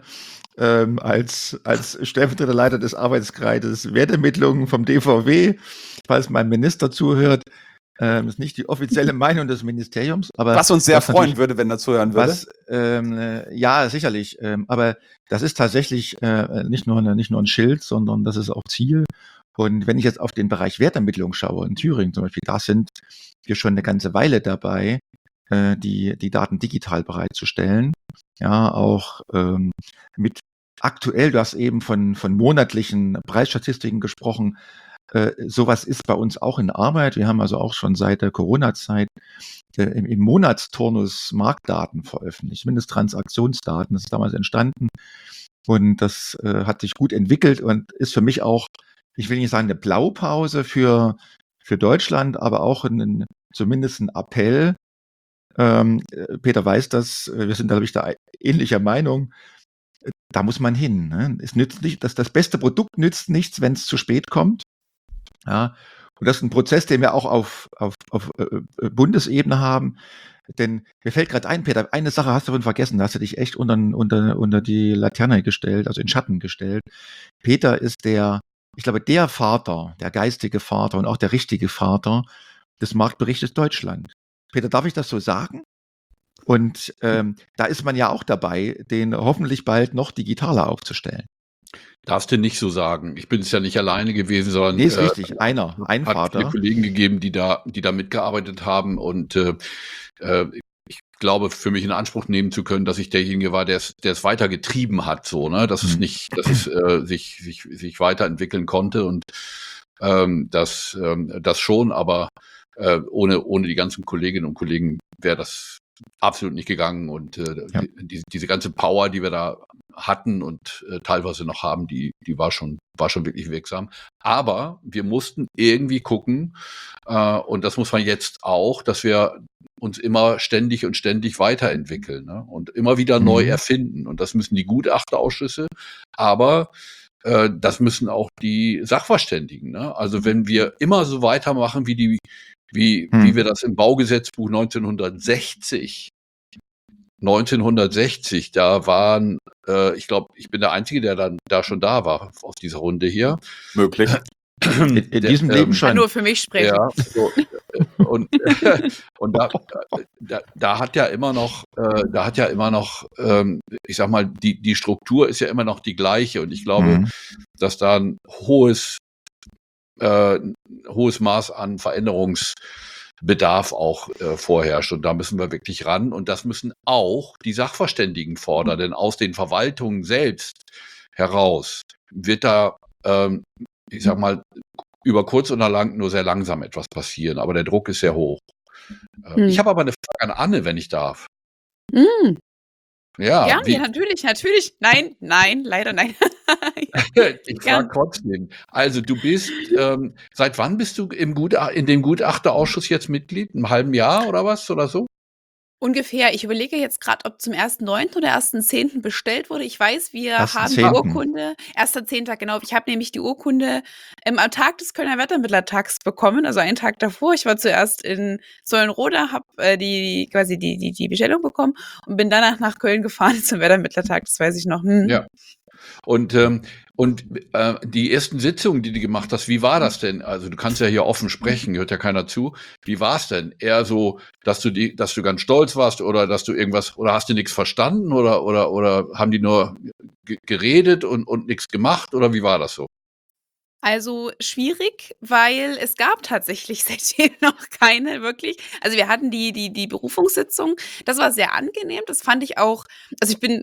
als stellvertretender Leiter des Arbeitskreises Wertermittlung vom DVW, falls mein Minister zuhört. Ist nicht die offizielle Meinung des Ministeriums, aber was uns sehr freuen würde, wenn er zuhören würde. Ja, sicherlich. Aber das ist tatsächlich nicht nur ein Schild, sondern das ist auch Ziel. Und wenn ich jetzt auf den Bereich Wertermittlung schaue, in Thüringen zum Beispiel, da sind wir schon eine ganze Weile dabei, die Daten digital bereitzustellen. Ja, auch mit aktuell, du hast eben von monatlichen Preisstatistiken gesprochen. Sowas ist bei uns auch in Arbeit. Wir haben also auch schon seit der Corona-Zeit im Monatsturnus Marktdaten veröffentlicht, zumindest Transaktionsdaten. Das ist damals entstanden und das hat sich gut entwickelt und ist für mich auch, ich will nicht sagen eine Blaupause für Deutschland, aber auch zumindest ein Appell. Peter weiß das, wir sind, glaube ich, da ähnlicher Meinung. Da muss man hin. Ne? Es nützt nicht, das beste Produkt nützt nichts, wenn es zu spät kommt. Ja, und das ist ein Prozess, den wir auch auf Bundesebene haben. Denn mir fällt gerade ein, Peter, eine Sache hast du vorhin vergessen, da hast du dich echt unter die Laterne gestellt, also in Schatten gestellt. Peter ist der Vater, der geistige Vater und auch der richtige Vater des Marktberichtes Deutschland. Peter, darf ich das so sagen? Und da ist man ja auch dabei, den hoffentlich bald noch digitaler aufzustellen. Darfst du nicht so sagen. Ich bin es ja nicht alleine gewesen, sondern Nee, ist richtig. Ein hat Vater. viele Kollegen gegeben, die da mitgearbeitet haben. Und ich glaube, für mich in Anspruch nehmen zu können, dass ich derjenige war, der es weiter getrieben hat, so, ne? Dass es nicht, dass es sich weiterentwickeln konnte und das schon, aber ohne die ganzen Kolleginnen und Kollegen wäre das absolut nicht gegangen. Und diese ganze Power, die wir da hatten und teilweise noch haben, die war schon wirklich wirksam. Aber wir mussten irgendwie gucken, und das muss man jetzt auch, dass wir uns immer ständig weiterentwickeln, ne? Und immer wieder neu erfinden. Und das müssen die Gutachterausschüsse, aber das müssen auch die Sachverständigen, ne? Also wenn wir immer so weitermachen wie wir das im Baugesetzbuch 1960, da waren, ich glaube, ich bin der Einzige, der dann da schon da war aus dieser Runde hier. Möglich. In diesem Leben schon. Kann nur für mich sprechen. Ja, so, und da hat ja immer noch, ich sag mal, die Struktur ist ja immer noch die gleiche und ich glaube, dass da ein hohes Maß an Veränderungsbedarf auch vorherrscht. Und da müssen wir wirklich ran. Und das müssen auch die Sachverständigen fordern, denn aus den Verwaltungen selbst heraus wird da, ich sag mal, über kurz oder lang nur sehr langsam etwas passieren. Aber der Druck ist sehr hoch. Ich habe aber eine Frage an Anne, wenn ich darf. Ja, natürlich. Nein, leider nein. Ich frage trotzdem. Also du bist, seit wann bist du in dem Gutachterausschuss jetzt Mitglied? Im halben Jahr oder was oder so? Ungefähr. Ich überlege jetzt gerade, ob zum 1.9. oder 1.10. bestellt wurde. Ich weiß, wir haben die 1.10.. Urkunde, 1.10. genau. Ich habe nämlich die Urkunde am Tag des Kölner Wertermittlertags bekommen, also einen Tag davor. Ich war zuerst in Sollenrode, habe die Bestellung bekommen und bin danach nach Köln gefahren zum Wertermittlertag. Das weiß ich noch. Ja. Und die ersten Sitzungen, die du gemacht hast, wie war das denn? Also du kannst ja hier offen sprechen, hört ja keiner zu. Wie war es denn? Eher so, dass du ganz stolz warst oder dass du irgendwas, oder hast du nichts verstanden oder haben die nur geredet und nichts gemacht oder wie war das so? Also schwierig, weil es gab tatsächlich seitdem noch keine wirklich. Also wir hatten die Berufungssitzung, das war sehr angenehm, das fand ich auch, also ich bin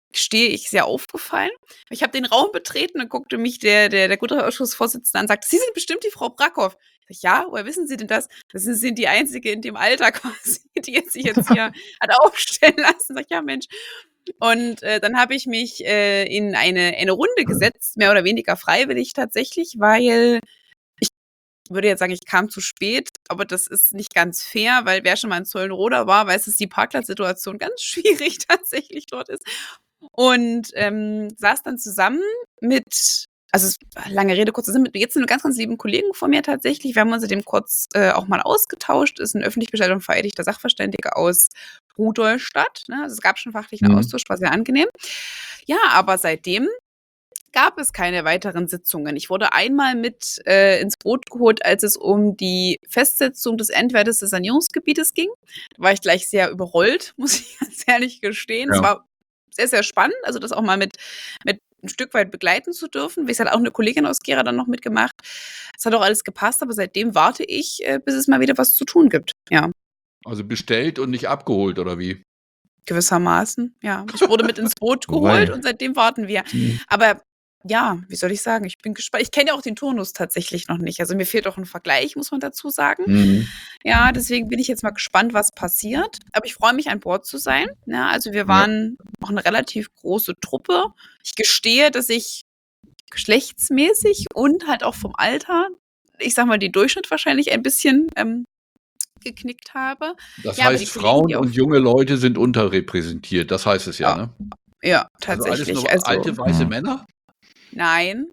gestehe ich, sehr aufgefallen. Ich habe den Raum betreten und guckte mich der Gutachterausschussvorsitzende an und sagte, Sie sind bestimmt die Frau Brackhoff. Ich sag, ja, woher wissen Sie denn das? Das sind die Einzige in dem Alter quasi, die sich jetzt hier hat aufstellen lassen. Sag ich, ja, Mensch. Und dann habe ich mich in eine Runde gesetzt, mehr oder weniger freiwillig tatsächlich, weil ich würde jetzt sagen, ich kam zu spät, aber das ist nicht ganz fair, weil wer schon mal in Zollenroda war, weiß, dass die Parkplatzsituation ganz schwierig tatsächlich dort ist. Und saß dann zusammen mit, also lange Rede, kurzer Sinn, mit jetzt einem ganz, ganz lieben Kollegen von mir tatsächlich. Wir haben uns dem kurz auch mal ausgetauscht. Ist ein öffentlich bestellter und vereidigter Sachverständiger aus Rudolstadt. Ne? Also es gab schon fachlichen Austausch, war sehr angenehm. Ja, aber seitdem gab es keine weiteren Sitzungen. Ich wurde einmal mit ins Boot geholt, als es um die Festsetzung des Endwertes des Sanierungsgebietes ging. Da war ich gleich sehr überrollt, muss ich ganz ehrlich gestehen. Es war sehr, sehr spannend, also das auch mal mit ein Stück weit begleiten zu dürfen. Es hat auch eine Kollegin aus Gera dann noch mitgemacht. Es hat auch alles gepasst, aber seitdem warte ich, bis es mal wieder was zu tun gibt. Ja, Also bestellt und nicht abgeholt, oder wie? gewissermaßen. Ja, ich wurde mit ins Boot geholt und seitdem warten wir. Aber ja, wie soll ich sagen? Ich bin gespannt. Ich kenne ja auch den Turnus tatsächlich noch nicht. Also mir fehlt auch ein Vergleich, muss man dazu sagen. Ja, deswegen bin ich jetzt mal gespannt, was passiert. Aber ich freue mich, an Bord zu sein. Ja, also wir waren auch eine relativ große Truppe. Ich gestehe, dass ich geschlechtsmäßig und halt auch vom Alter, ich sag mal, den Durchschnitt wahrscheinlich ein bisschen geknickt habe. Das Ja, aber die heißt, Kollegen, Frauen die und junge Leute sind unterrepräsentiert. Das heißt es ja, ne? Ja, Also alles tatsächlich. nur alte weiße Männer? Nein,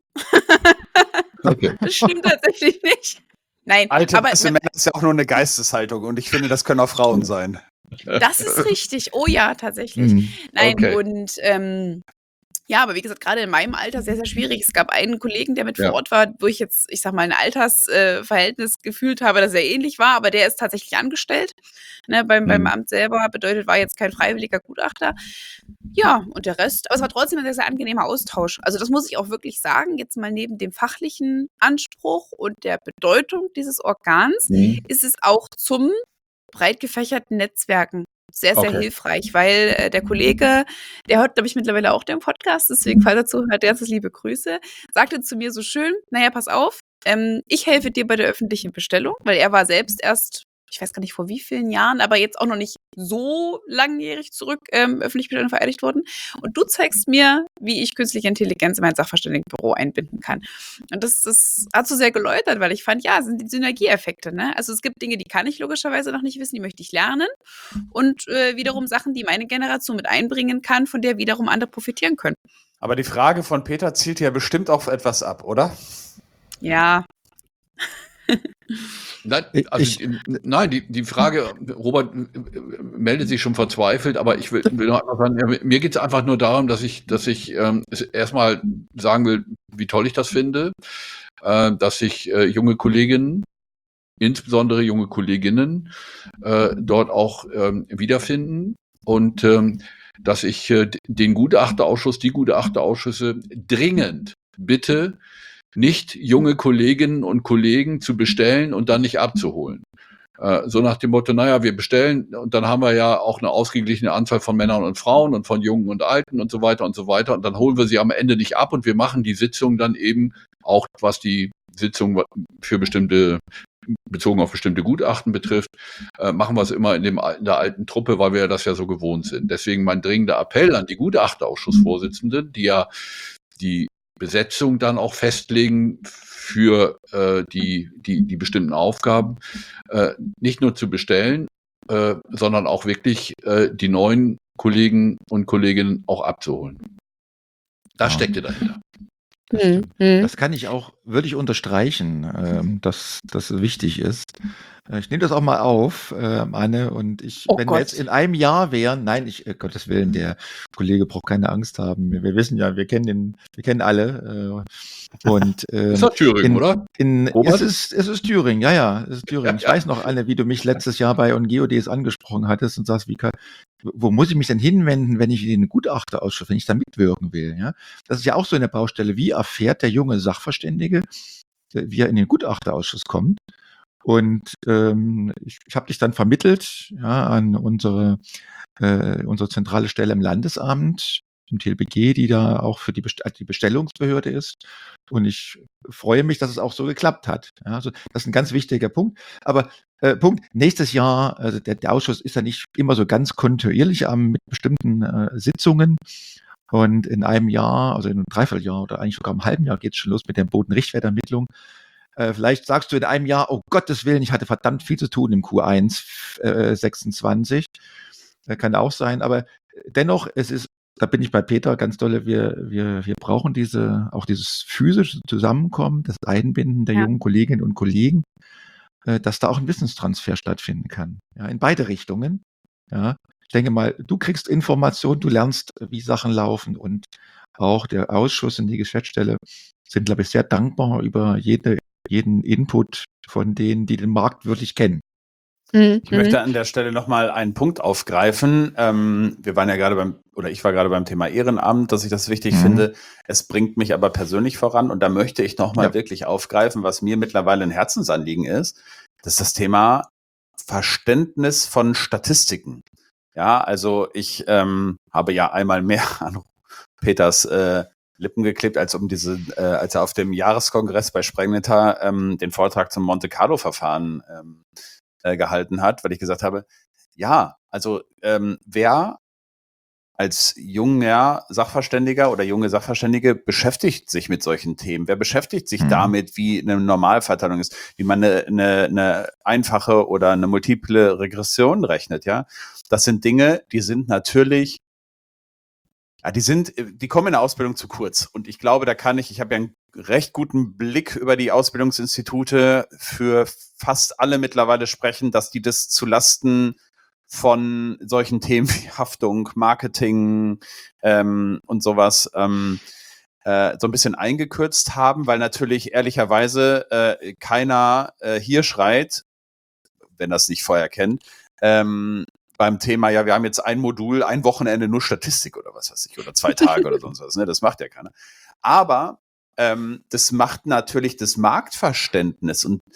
Okay. das stimmt tatsächlich nicht. Nein, Alte aber weiße Männer ist ja auch nur eine Geisteshaltung und ich finde, das können auch Frauen sein. das ist richtig. Oh ja, tatsächlich. Nein, Okay. und ja, aber wie gesagt, gerade in meinem Alter sehr, sehr schwierig. Es gab einen Kollegen, der mit Ja. vor Ort war, wo ich jetzt, ich sag mal, ein Altersverhältnis gefühlt habe, das sehr ähnlich war, aber der ist tatsächlich angestellt. Ne, beim Amt selber bedeutet, war jetzt kein freiwilliger Gutachter. Ja, und der Rest, aber es war trotzdem ein sehr, sehr angenehmer Austausch. Also das muss ich auch wirklich sagen, jetzt mal neben dem fachlichen Anspruch und der Bedeutung dieses Organs, ist es auch zum breit gefächerten Netzwerken sehr, sehr Okay. hilfreich, weil der Kollege, der hört, glaube ich, mittlerweile auch den Podcast, deswegen, falls er zuhört, ganz liebe Grüße, sagte zu mir so schön, naja, pass auf, ich helfe dir bei der öffentlichen Bestellung, weil er war selbst erst, ich weiß gar nicht vor wie vielen Jahren, aber jetzt auch noch nicht so langjährig zurück öffentlich bestellt und vereidigt worden. Und du zeigst mir, wie ich künstliche Intelligenz in mein Sachverständigenbüro einbinden kann. Und das hat so sehr geläutert, weil ich fand, ja, sind die Synergieeffekte. Ne? Also es gibt Dinge, die kann ich logischerweise noch nicht wissen, die möchte ich lernen. Und wiederum Sachen, die meine Generation mit einbringen kann, von der wiederum andere profitieren können. Aber die Frage von Peter zielt ja bestimmt auf etwas ab, oder? Ja. Nein, also, nein, die Frage, Robert meldet sich schon verzweifelt, aber ich will noch einfach sagen, ja, mir geht es einfach nur darum, dass ich erstmal sagen will, wie toll ich das finde, dass sich junge Kolleginnen, insbesondere junge Kolleginnen, dort auch wiederfinden und dass ich den Gutachterausschuss, die Gutachterausschüsse dringend bitte, nicht junge Kolleginnen und Kollegen zu bestellen und dann nicht abzuholen. So nach dem Motto, naja, wir bestellen und dann haben wir ja auch eine ausgeglichene Anzahl von Männern und Frauen und von Jungen und Alten und so weiter und so weiter. Und dann holen wir sie am Ende nicht ab und wir machen die Sitzung dann eben auch, was die Sitzung für bestimmte, bezogen auf bestimmte Gutachten betrifft, machen wir es immer in der alten Truppe, weil wir ja das ja so gewohnt sind. Deswegen mein dringender Appell an die Gutachterausschussvorsitzenden, die ja die Besetzung dann auch festlegen für die bestimmten Aufgaben, nicht nur zu bestellen, sondern auch wirklich die neuen Kollegen und Kolleginnen auch abzuholen. Das steckte dahinter. Das kann ich auch, würde ich unterstreichen, dass das wichtig ist. Ich nehme das auch mal auf, Anne, und wenn wir jetzt in einem Jahr wären, nein, Gottes Willen, der Kollege braucht keine Angst haben. Wir wissen ja, wir kennen alle. Ist das Thüringen, oder? Es ist Thüringen, ja, es ist Thüringen. Ich weiß noch, Anne, wie du mich letztes Jahr bei OnGeoDs angesprochen hattest und sagst, wo muss ich mich denn hinwenden, wenn ich in den Gutachterausschuss, wenn ich da mitwirken will, ja? Das ist ja auch so eine Baustelle. Wie erfährt der junge Sachverständige, wie er in den Gutachterausschuss kommt? Und ich habe dich dann vermittelt, ja, an unsere zentrale Stelle im Landesamt. dem TLBG, die da auch für die Bestellungsbehörde ist. Und ich freue mich, dass es auch so geklappt hat. Ja, also das ist ein ganz wichtiger Punkt. Aber Punkt, nächstes Jahr, also der Ausschuss ist ja nicht immer so ganz kontinuierlich mit bestimmten Sitzungen. Und in einem Jahr, also in einem Dreivierteljahr oder eigentlich sogar im halben Jahr geht es schon los mit der Bodenrichtwertermittlung. Vielleicht sagst du in einem Jahr, oh Gottes Willen, ich hatte verdammt viel zu tun im Q1 26. Kann auch sein, aber dennoch, da bin ich bei Peter ganz dolle, wir brauchen auch dieses physische Zusammenkommen, das Einbinden der jungen Kolleginnen und Kollegen, dass da auch ein Wissenstransfer stattfinden kann. Ja, in beide Richtungen. Ja. Ich denke mal, du kriegst Informationen, du lernst, wie Sachen laufen, und auch der Ausschuss und die Geschäftsstelle sind, glaube ich, sehr dankbar über jeden Input von denen, die den Markt wirklich kennen. Ich möchte an der Stelle nochmal einen Punkt aufgreifen. Ich war gerade beim Thema Ehrenamt, dass ich das wichtig finde. Es bringt mich aber persönlich voran, und da möchte ich nochmal wirklich aufgreifen, was mir mittlerweile ein Herzensanliegen ist. Das ist das Thema Verständnis von Statistiken. Ja, also ich habe ja einmal mehr an Peters Lippen geklebt, als er auf dem Jahreskongress bei Sprengnetter den Vortrag zum Monte Carlo Verfahren gehalten hat, weil ich gesagt habe, ja, also wer als junger Sachverständiger oder junge Sachverständige beschäftigt sich mit solchen Themen? Wer beschäftigt sich damit, wie eine Normalverteilung ist, wie man eine einfache oder eine multiple Regression rechnet? Ja, das sind Dinge, die sind natürlich, die kommen in der Ausbildung zu kurz. Und ich glaube, ich habe ja einen recht guten Blick über die Ausbildungsinstitute, für fast alle mittlerweile sprechen, dass die das zulasten von solchen Themen wie Haftung, Marketing und sowas so ein bisschen eingekürzt haben, weil natürlich ehrlicherweise keiner hier schreit, wenn das nicht vorher kennt, beim Thema, ja, wir haben jetzt ein Modul, ein Wochenende nur Statistik oder was weiß ich, oder 2 Tage oder sonst was, ne? Das macht ja keiner. Aber das macht natürlich das Marktverständnis und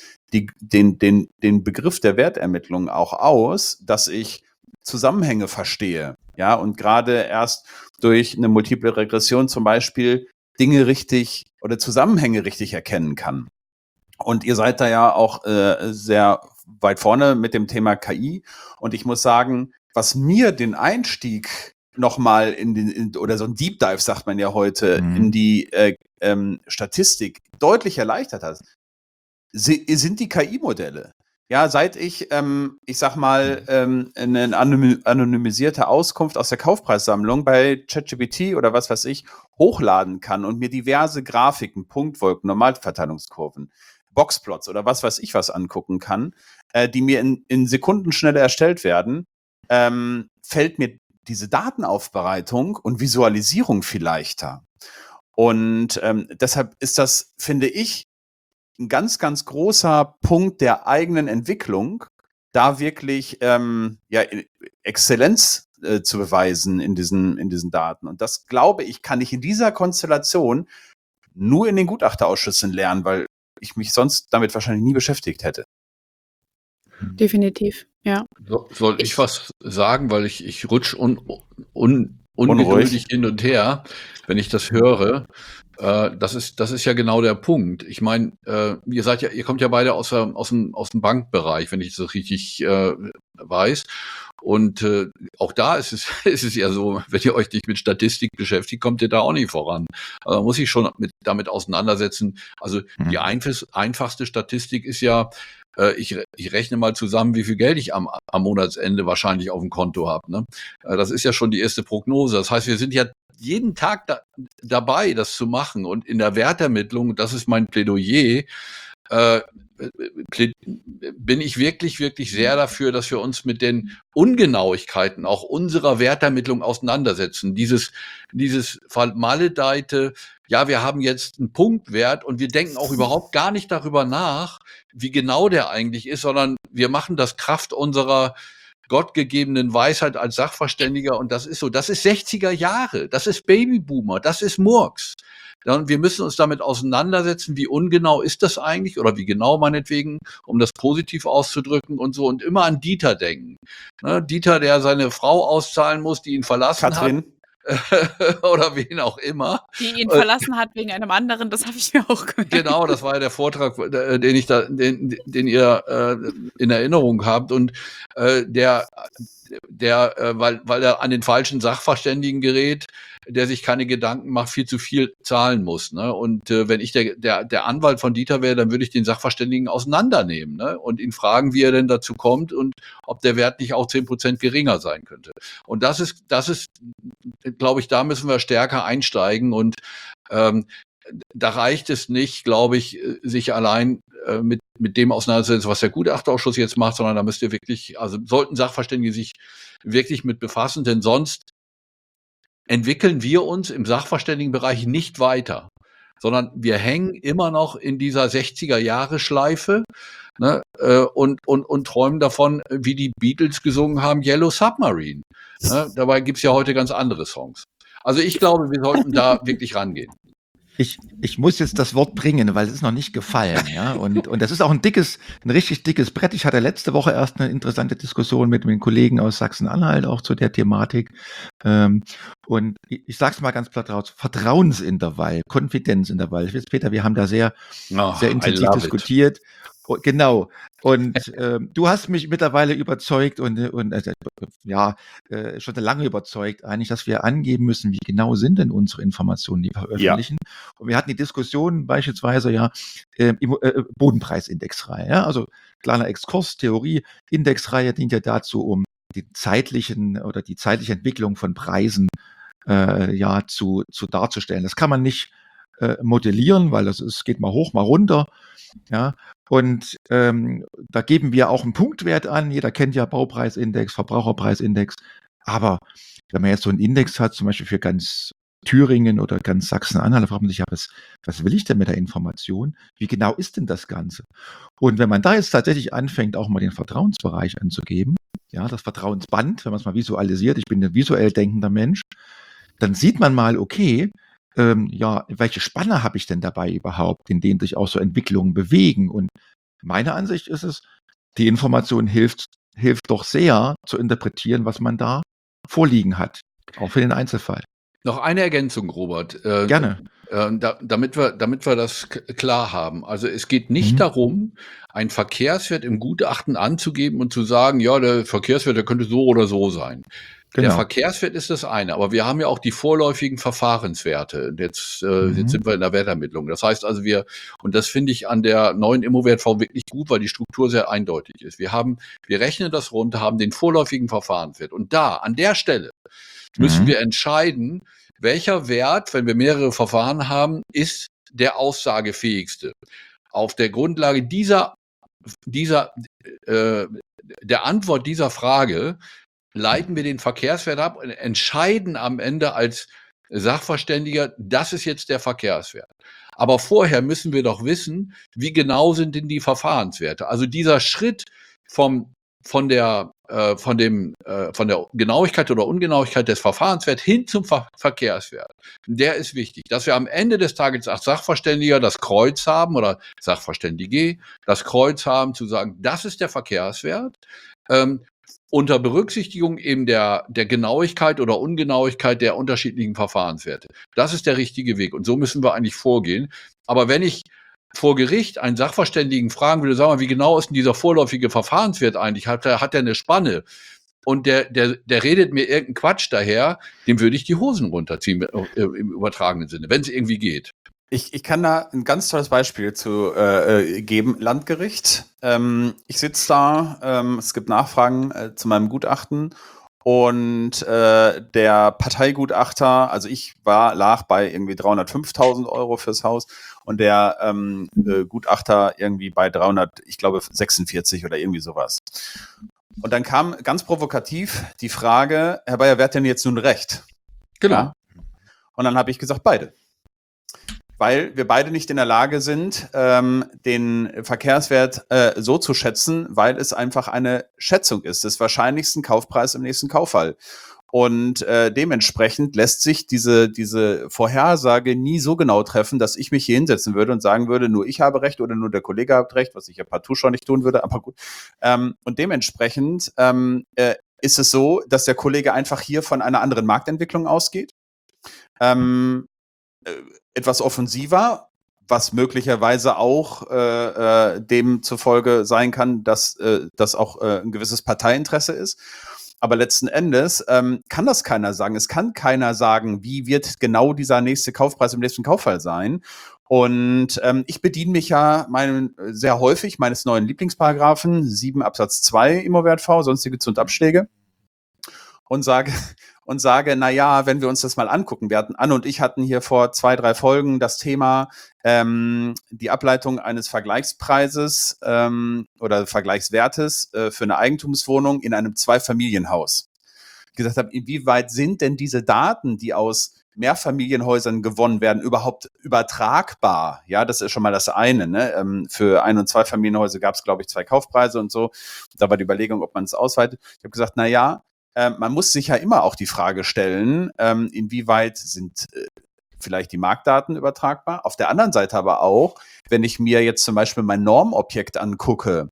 den Begriff der Wertermittlung auch aus, dass ich Zusammenhänge verstehe. Ja, und gerade erst durch eine multiple Regression zum Beispiel Dinge richtig oder Zusammenhänge richtig erkennen kann. Und ihr seid da ja auch sehr weit vorne mit dem Thema KI. Und ich muss sagen, was mir den Einstieg nochmal oder so ein Deep Dive, sagt man ja heute, in die Statistik deutlich erleichtert hat, sind die KI-Modelle. Ja, seit ich sag mal, eine anonymisierte Auskunft aus der Kaufpreissammlung bei ChatGPT oder was weiß ich hochladen kann und mir diverse Grafiken, Punktwolken, Normalverteilungskurven, Boxplots oder was weiß ich was angucken kann, die mir in Sekundenschnelle erstellt werden, fällt mir diese Datenaufbereitung und Visualisierung viel leichter. Und deshalb ist das, finde ich, ein ganz, ganz großer Punkt der eigenen Entwicklung, da wirklich Exzellenz zu beweisen in diesen Daten. Und das, glaube ich, kann ich in dieser Konstellation nur in den Gutachterausschüssen lernen, weil ich mich sonst damit wahrscheinlich nie beschäftigt hätte. Definitiv, ja. Soll ich was sagen, weil ich rutsch ungeduldig hin und her, wenn ich das höre. Das ist ja genau der Punkt. Ich meine, ihr kommt ja beide aus dem Bankbereich, wenn ich das richtig weiß. Und auch da ist es ja so, wenn ihr euch nicht mit Statistik beschäftigt, kommt ihr da auch nicht voran. Also muss ich schon damit auseinandersetzen. Also die einfachste Statistik ist ja, ich rechne mal zusammen, wie viel Geld ich am Monatsende wahrscheinlich auf dem Konto habe. Ne? Das ist ja schon die erste Prognose. Das heißt, wir sind ja jeden Tag dabei, das zu machen. Und in der Wertermittlung, das ist mein Plädoyer, bin ich wirklich, wirklich sehr dafür, dass wir uns mit den Ungenauigkeiten auch unserer Wertermittlung auseinandersetzen. Dieses vermaledeite, ja, wir haben jetzt einen Punktwert und wir denken auch überhaupt gar nicht darüber nach, wie genau der eigentlich ist, sondern wir machen das Kraft unserer gottgegebenen Weisheit als Sachverständiger, und das ist so, das ist 60er Jahre, das ist Babyboomer, das ist Murks. Wir müssen uns damit auseinandersetzen, wie ungenau ist das eigentlich oder wie genau meinetwegen, um das positiv auszudrücken und so, und immer an Dieter denken. Ne? Dieter, der seine Frau auszahlen muss, die ihn verlassen hat. oder wen auch immer. Die ihn verlassen hat wegen einem anderen, das habe ich mir auch gemerkt. Genau, das war ja der Vortrag, den ihr in Erinnerung habt und weil er an den falschen Sachverständigen gerät, der sich keine Gedanken macht, viel zu viel zahlen muss. Ne? Und wenn ich der Anwalt von Dieter wäre, dann würde ich den Sachverständigen auseinandernehmen, ne? Und ihn fragen, wie er denn dazu kommt und ob der Wert nicht auch 10% geringer sein könnte. Und das ist, glaube ich, da müssen wir stärker einsteigen und da reicht es nicht, glaube ich, sich allein mit dem auseinanderzusetzen, was der Gutachterausschuss jetzt macht, sondern da müsst ihr wirklich, also sollten Sachverständige sich wirklich mit befassen, denn sonst entwickeln wir uns im Sachverständigenbereich nicht weiter, sondern wir hängen immer noch in dieser 60er-Jahre-Schleife, ne, und träumen davon, wie die Beatles gesungen haben, Yellow Submarine. Ne? Dabei gibt's ja heute ganz andere Songs. Also ich glaube, wir sollten da wirklich rangehen. Ich muss jetzt das Wort bringen, weil es ist noch nicht gefallen, ja. Und das ist auch ein richtig dickes Brett. Ich hatte letzte Woche erst eine interessante Diskussion mit den Kollegen aus Sachsen-Anhalt auch zu der Thematik. Und ich sage es mal ganz platt raus: Vertrauensintervall, Konfidenzintervall. Peter, wir haben da sehr intensiv diskutiert. Genau. Und du hast mich mittlerweile überzeugt und schon lange überzeugt eigentlich, dass wir angeben müssen, wie genau sind denn unsere Informationen, die wir veröffentlichen. Ja. Und wir hatten die Diskussion beispielsweise Bodenpreisindexreihe. Ja? Also kleiner Exkurs, Theorie, Indexreihe dient ja dazu, um die zeitliche Entwicklung von Preisen zu darzustellen. Das kann man nicht modellieren, weil es geht mal hoch, mal runter. Ja, und da geben wir auch einen Punktwert an. Jeder kennt ja Baupreisindex, Verbraucherpreisindex. Aber wenn man jetzt so einen Index hat, zum Beispiel für ganz Thüringen oder ganz Sachsen-Anhalt, da fragt man sich, was will ich denn mit der Information? Wie genau ist denn das Ganze? Und wenn man da jetzt tatsächlich anfängt, auch mal den Vertrauensbereich anzugeben, ja, das Vertrauensband, wenn man es mal visualisiert, ich bin ein visuell denkender Mensch, dann sieht man mal, okay, welche Spanne habe ich denn dabei überhaupt, in denen sich auch so Entwicklungen bewegen? Und meine Ansicht ist es, die Information hilft doch sehr zu interpretieren, was man da vorliegen hat, auch für den Einzelfall. Noch eine Ergänzung, Robert. Gerne. Damit wir das klar haben. Also es geht nicht darum, einen Verkehrswert im Gutachten anzugeben und zu sagen, ja, der Verkehrswert, der könnte so oder so sein. Genau. Der Verkehrswert ist das eine, aber wir haben ja auch die vorläufigen Verfahrenswerte. Jetzt sind wir in der Wertermittlung. Das heißt also und das finde ich an der neuen Immo-Wertform wirklich gut, weil die Struktur sehr eindeutig ist. Wir rechnen das runter, haben den vorläufigen Verfahrenswert. Und an der Stelle müssen wir entscheiden, welcher Wert, wenn wir mehrere Verfahren haben, ist der aussagefähigste. Auf der Grundlage der Antwort dieser Frage leiten wir den Verkehrswert ab und entscheiden am Ende als Sachverständiger, das ist jetzt der Verkehrswert. Aber vorher müssen wir doch wissen, wie genau sind denn die Verfahrenswerte? Also dieser Schritt von der Genauigkeit oder Ungenauigkeit des Verfahrenswerts hin zum Verkehrswert, der ist wichtig, dass wir am Ende des Tages als Sachverständiger das Kreuz haben oder Sachverständige das Kreuz haben, zu sagen, das ist der Verkehrswert, unter Berücksichtigung eben der Genauigkeit oder Ungenauigkeit der unterschiedlichen Verfahrenswerte. Das ist der richtige Weg und so müssen wir eigentlich vorgehen. Aber wenn ich vor Gericht einen Sachverständigen fragen würde, sag mal, wie genau ist denn dieser vorläufige Verfahrenswert eigentlich? Hat der eine Spanne? Und der redet mir irgendeinen Quatsch daher, dem würde ich die Hosen runterziehen im übertragenen Sinne, wenn es irgendwie geht. Ich kann da ein ganz tolles Beispiel zu geben. Landgericht. Ich sitze da, es gibt Nachfragen zu meinem Gutachten und der Parteigutachter, also ich lag bei irgendwie 305.000 Euro fürs Haus und der Gutachter irgendwie bei 346 oder irgendwie sowas. Und dann kam ganz provokativ die Frage, Herr Bayer, wer hat denn jetzt nun recht? Genau. Ja? Und dann habe ich gesagt, beide. Weil wir beide nicht in der Lage sind, den Verkehrswert so zu schätzen, weil es einfach eine Schätzung ist, des wahrscheinlichsten Kaufpreises im nächsten Kauffall. Und dementsprechend lässt sich diese Vorhersage nie so genau treffen, dass ich mich hier hinsetzen würde und sagen würde, nur ich habe recht oder nur der Kollege hat recht, was ich ja partout schon nicht tun würde, aber gut. Und dementsprechend ist es so, dass der Kollege einfach hier von einer anderen Marktentwicklung ausgeht. Etwas offensiver, was möglicherweise auch demzufolge sein kann, dass das auch ein gewisses Parteiinteresse ist. Aber letzten Endes kann das keiner sagen. Es kann keiner sagen, wie wird genau dieser nächste Kaufpreis im nächsten Kauffall sein. Und ich bediene mich ja sehr häufig meines neuen Lieblingsparagraphen 7 Absatz 2 Immo-Wert-V, sonstige Zu- und Abschläge, und sage, naja, wenn wir uns das mal angucken, Anne und ich hatten hier vor 2, 3 Folgen das Thema die Ableitung eines Vergleichspreises oder Vergleichswertes für eine Eigentumswohnung in einem Zweifamilienhaus. Ich gesagt habe, inwieweit sind denn diese Daten, die aus Mehrfamilienhäusern gewonnen werden, überhaupt übertragbar? Ja, das ist schon mal das eine. Ne? Für Ein- und Zweifamilienhäuser gab es, glaube ich, 2 Kaufpreise und so. Da war die Überlegung, ob man es ausweitet. Ich habe gesagt, naja, man muss sich ja immer auch die Frage stellen, inwieweit sind vielleicht die Marktdaten übertragbar. Auf der anderen Seite aber auch, wenn ich mir jetzt zum Beispiel mein Normobjekt angucke,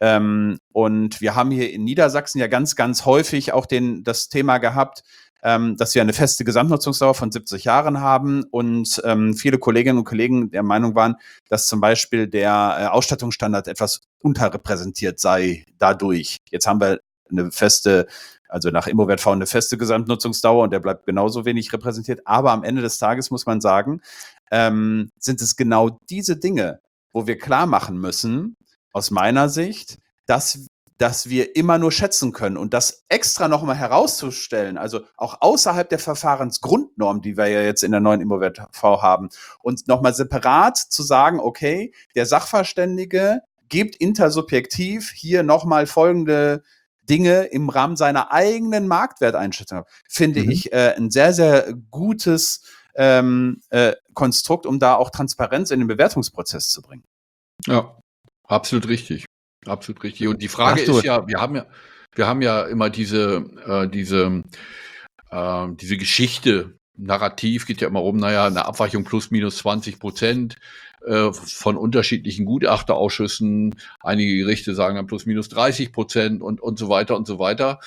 und wir haben hier in Niedersachsen ja ganz, ganz häufig auch das Thema gehabt, dass wir eine feste Gesamtnutzungsdauer von 70 Jahren haben und viele Kolleginnen und Kollegen der Meinung waren, dass zum Beispiel der Ausstattungsstandard etwas unterrepräsentiert sei dadurch. Jetzt haben wir eine feste, also nach Immo-Wert-V eine feste Gesamtnutzungsdauer und der bleibt genauso wenig repräsentiert. Aber am Ende des Tages muss man sagen, sind es genau diese Dinge, wo wir klar machen müssen, aus meiner Sicht, dass wir immer nur schätzen können und das extra nochmal herauszustellen, also auch außerhalb der Verfahrensgrundnorm, die wir ja jetzt in der neuen Immo-Wert-V haben, und nochmal separat zu sagen, okay, der Sachverständige gibt intersubjektiv hier nochmal folgende Dinge im Rahmen seiner eigenen Marktwerteinschätzung, finde ich ein sehr, sehr gutes Konstrukt, um da auch Transparenz in den Bewertungsprozess zu bringen. Ja, absolut richtig. Absolut richtig. Und die Frage ist ja, wir haben ja immer diese Geschichte, Narrativ geht ja immer rum, naja, eine Abweichung plus minus 20% von unterschiedlichen Gutachterausschüssen. Einige Gerichte sagen dann plus minus 30% und so weiter und so weiter.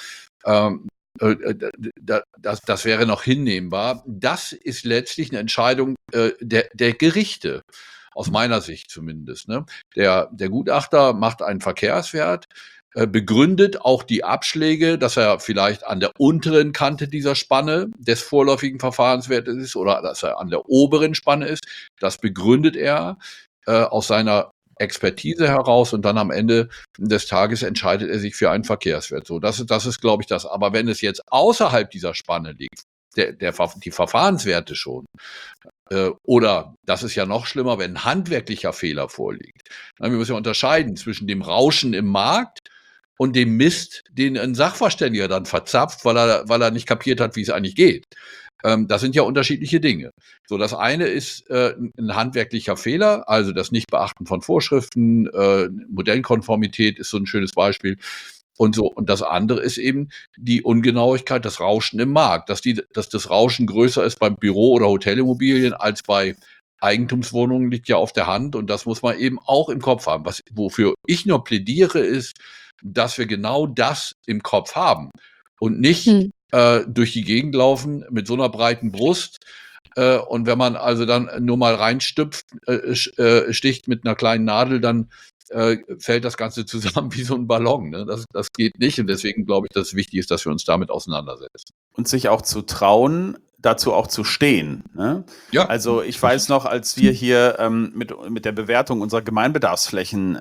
Das wäre noch hinnehmbar. Das ist letztlich eine Entscheidung der Gerichte. Aus meiner Sicht zumindest. Ne? Der Gutachter macht einen Verkehrswert, begründet auch die Abschläge, dass er vielleicht an der unteren Kante dieser Spanne des vorläufigen Verfahrenswertes ist oder dass er an der oberen Spanne ist. Das begründet er aus seiner Expertise heraus und dann am Ende des Tages entscheidet er sich für einen Verkehrswert. So, das ist, glaube ich, das. Aber wenn es jetzt außerhalb dieser Spanne liegt, die Verfahrenswerte schon, oder, das ist ja noch schlimmer, wenn ein handwerklicher Fehler vorliegt. Wir müssen ja unterscheiden zwischen dem Rauschen im Markt und dem Mist, den ein Sachverständiger dann verzapft, weil er nicht kapiert hat, wie es eigentlich geht. Das sind ja unterschiedliche Dinge. So, das eine ist ein handwerklicher Fehler, also das Nichtbeachten von Vorschriften, Modellkonformität ist so ein schönes Beispiel. Und so, und das andere ist eben die Ungenauigkeit, das Rauschen im Markt, dass das Rauschen größer ist beim Büro- oder Hotelimmobilien als bei Eigentumswohnungen, liegt ja auf der Hand und das muss man eben auch im Kopf haben. Wofür ich nur plädiere, ist, dass wir genau das im Kopf haben und nicht durch die Gegend laufen mit so einer breiten Brust. Und wenn man also dann nur mal reinstüpft, sticht mit einer kleinen Nadel, dann fällt das Ganze zusammen wie so ein Ballon. Ne? Das geht nicht und deswegen glaube ich, dass es wichtig ist, dass wir uns damit auseinandersetzen. Und sich auch zu trauen, dazu auch zu stehen. Ne? Ja. Also ich weiß noch, als wir hier mit der Bewertung unserer Gemeinbedarfsflächen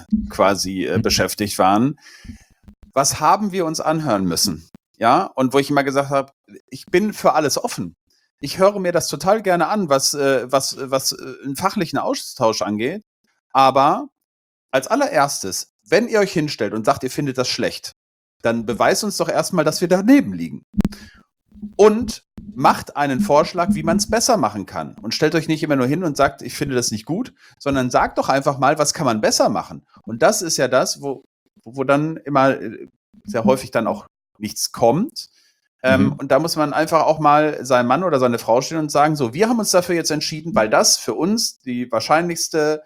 beschäftigt waren, was haben wir uns anhören müssen? Ja, und wo ich immer gesagt habe, ich bin für alles offen. Ich höre mir das total gerne an, was einen fachlichen Austausch angeht, aber als allererstes, wenn ihr euch hinstellt und sagt, ihr findet das schlecht, dann beweist uns doch erstmal, dass wir daneben liegen. Und macht einen Vorschlag, wie man es besser machen kann. Und stellt euch nicht immer nur hin und sagt, ich finde das nicht gut, sondern sagt doch einfach mal, was kann man besser machen. Und das ist ja das, wo dann immer sehr häufig dann auch nichts kommt. Und da muss man einfach auch mal seinen Mann oder seine Frau stehen und sagen, so, wir haben uns dafür jetzt entschieden, weil das für uns der wahrscheinlichste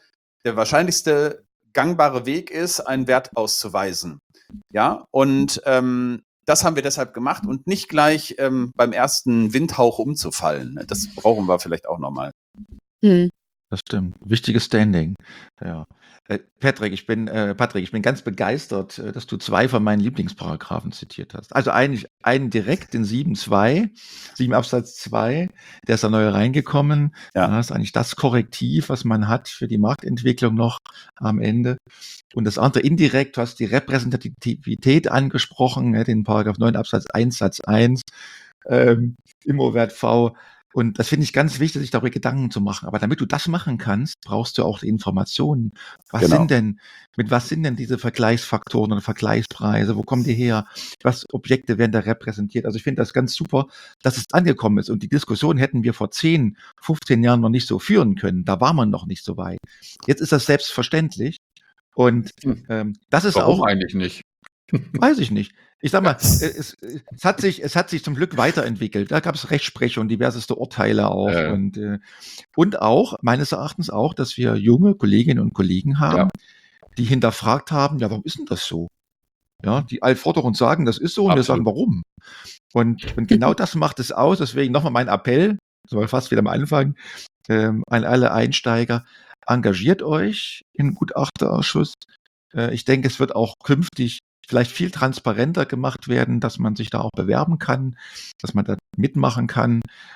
gangbare Weg ist, einen Wert auszuweisen. Ja, und das haben wir deshalb gemacht und nicht gleich beim ersten Windhauch umzufallen. Ne? Das brauchen wir vielleicht auch nochmal. Hm. Das stimmt. Wichtiges Standing. Ja. Patrick, ich bin ganz begeistert, dass du 2 von meinen Lieblingsparagraphen zitiert hast. Also eigentlich einen direkt, den 7 Absatz 2, der ist da neu reingekommen. Ja. Das ist eigentlich das Korrektiv, was man hat für die Marktentwicklung noch am Ende. Und das andere indirekt, du hast die Repräsentativität angesprochen, den Paragraph 9 Absatz 1 Satz 1 im O-Wert V. Und das finde ich ganz wichtig, sich darüber Gedanken zu machen. Aber damit du das machen kannst, brauchst du auch die Informationen. Genau. Mit was sind denn diese Vergleichsfaktoren und Vergleichspreise? Wo kommen die her? Was Objekte werden da repräsentiert? Also ich finde das ganz super, dass es angekommen ist. Und die Diskussion hätten wir vor 10, 15 Jahren noch nicht so führen können. Da war man noch nicht so weit. Jetzt ist das selbstverständlich. Und das ist Warum auch, eigentlich nicht? weiß ich nicht. Ich sag mal, es hat sich zum Glück weiterentwickelt. Da gab es Rechtsprechung, diverseste Urteile auch. Und auch, meines Erachtens auch, dass wir junge Kolleginnen und Kollegen haben, die hinterfragt haben, ja, warum ist denn das so? Ja, die allfordern und sagen, das ist so, und wir sagen, warum? Und genau das macht es aus. Deswegen nochmal mein Appell, so fast wieder am Anfang, an alle Einsteiger, engagiert euch im Gutachterausschuss. Ich denke, es wird auch künftig vielleicht viel transparenter gemacht werden, dass man sich da auch bewerben kann, dass man da mitmachen kann.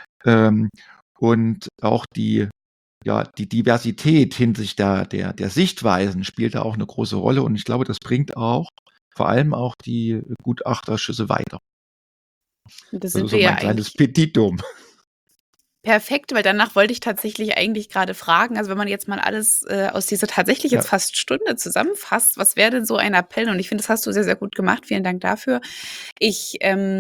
Und auch die Diversität hinsichtlich der Sichtweisen spielt da auch eine große Rolle. Und ich glaube, das bringt auch vor allem auch die Gutachterschüsse weiter. Das Also sind so wir ja mein kleines eigentlich Petitum. perfekt, weil danach wollte ich tatsächlich eigentlich gerade fragen, also wenn man jetzt mal alles aus dieser tatsächlich jetzt fast Stunde zusammenfasst, was wäre denn so ein Appell? Und ich finde, das hast du sehr, sehr gut gemacht. Vielen Dank dafür. Ich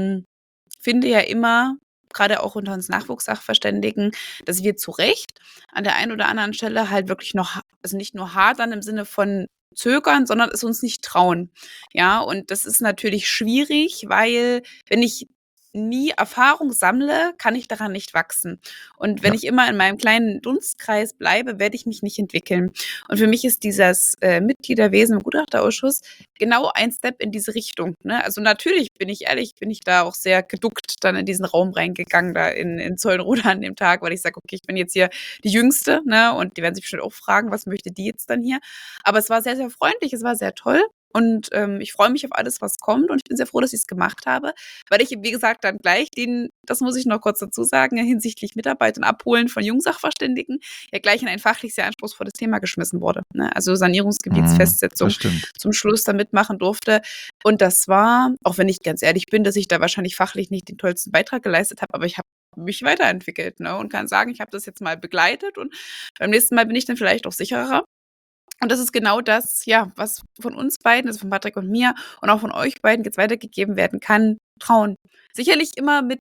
finde ja immer, gerade auch unter uns Nachwuchssachverständigen, dass wir zu Recht an der einen oder anderen Stelle halt wirklich noch, also nicht nur hadern im Sinne von zögern, sondern es uns nicht trauen. Ja, und das ist natürlich schwierig, weil wenn ich nie Erfahrung sammle, kann ich daran nicht wachsen. Und wenn ich immer in meinem kleinen Dunstkreis bleibe, werde ich mich nicht entwickeln. Und für mich ist dieses Mitgliederwesen im Gutachterausschuss genau ein Step in diese Richtung. Ne? Also natürlich, bin ich ehrlich, bin ich da auch sehr geduckt dann in diesen Raum reingegangen, da in Zeulenroda an dem Tag, weil ich sage, okay, ich bin jetzt hier die Jüngste, ne? Und die werden sich bestimmt auch fragen, was möchte die jetzt dann hier? Aber es war sehr, sehr freundlich, es war sehr toll. Und ich freue mich auf alles, was kommt. Und ich bin sehr froh, dass ich es gemacht habe, weil ich, wie gesagt, dann gleich das muss ich noch kurz dazu sagen, hinsichtlich Mitarbeit und Abholen von Jungsachverständigen, ja gleich in ein fachlich sehr anspruchsvolles Thema geschmissen wurde. Ne? Also Sanierungsgebietsfestsetzung zum Schluss da mitmachen durfte. Und das war, auch wenn ich ganz ehrlich bin, dass ich da wahrscheinlich fachlich nicht den tollsten Beitrag geleistet habe, aber ich habe mich weiterentwickelt, ne? Und kann sagen, ich habe das jetzt mal begleitet und beim nächsten Mal bin ich dann vielleicht auch sicherer. Und das ist genau das, ja, was von uns beiden, also von Patrick und mir und auch von euch beiden jetzt weitergegeben werden kann. Trauen. Sicherlich immer mit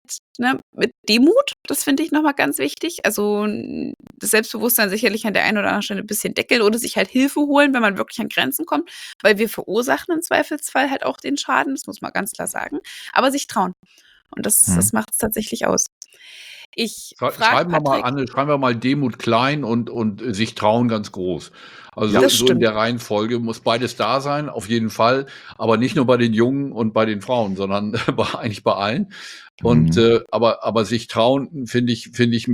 Demut, das finde ich nochmal ganz wichtig. Also das Selbstbewusstsein sicherlich an der einen oder anderen Stelle ein bisschen deckeln oder sich halt Hilfe holen, wenn man wirklich an Grenzen kommt, weil wir verursachen im Zweifelsfall halt auch den Schaden, das muss man ganz klar sagen. Aber sich trauen. Und das macht es tatsächlich aus. Schreiben wir mal Demut klein und sich trauen ganz groß. Also so in der Reihenfolge muss beides da sein, auf jeden Fall. Aber nicht nur bei den Jungen und bei den Frauen, sondern eigentlich bei allen. Und aber sich trauen finde ich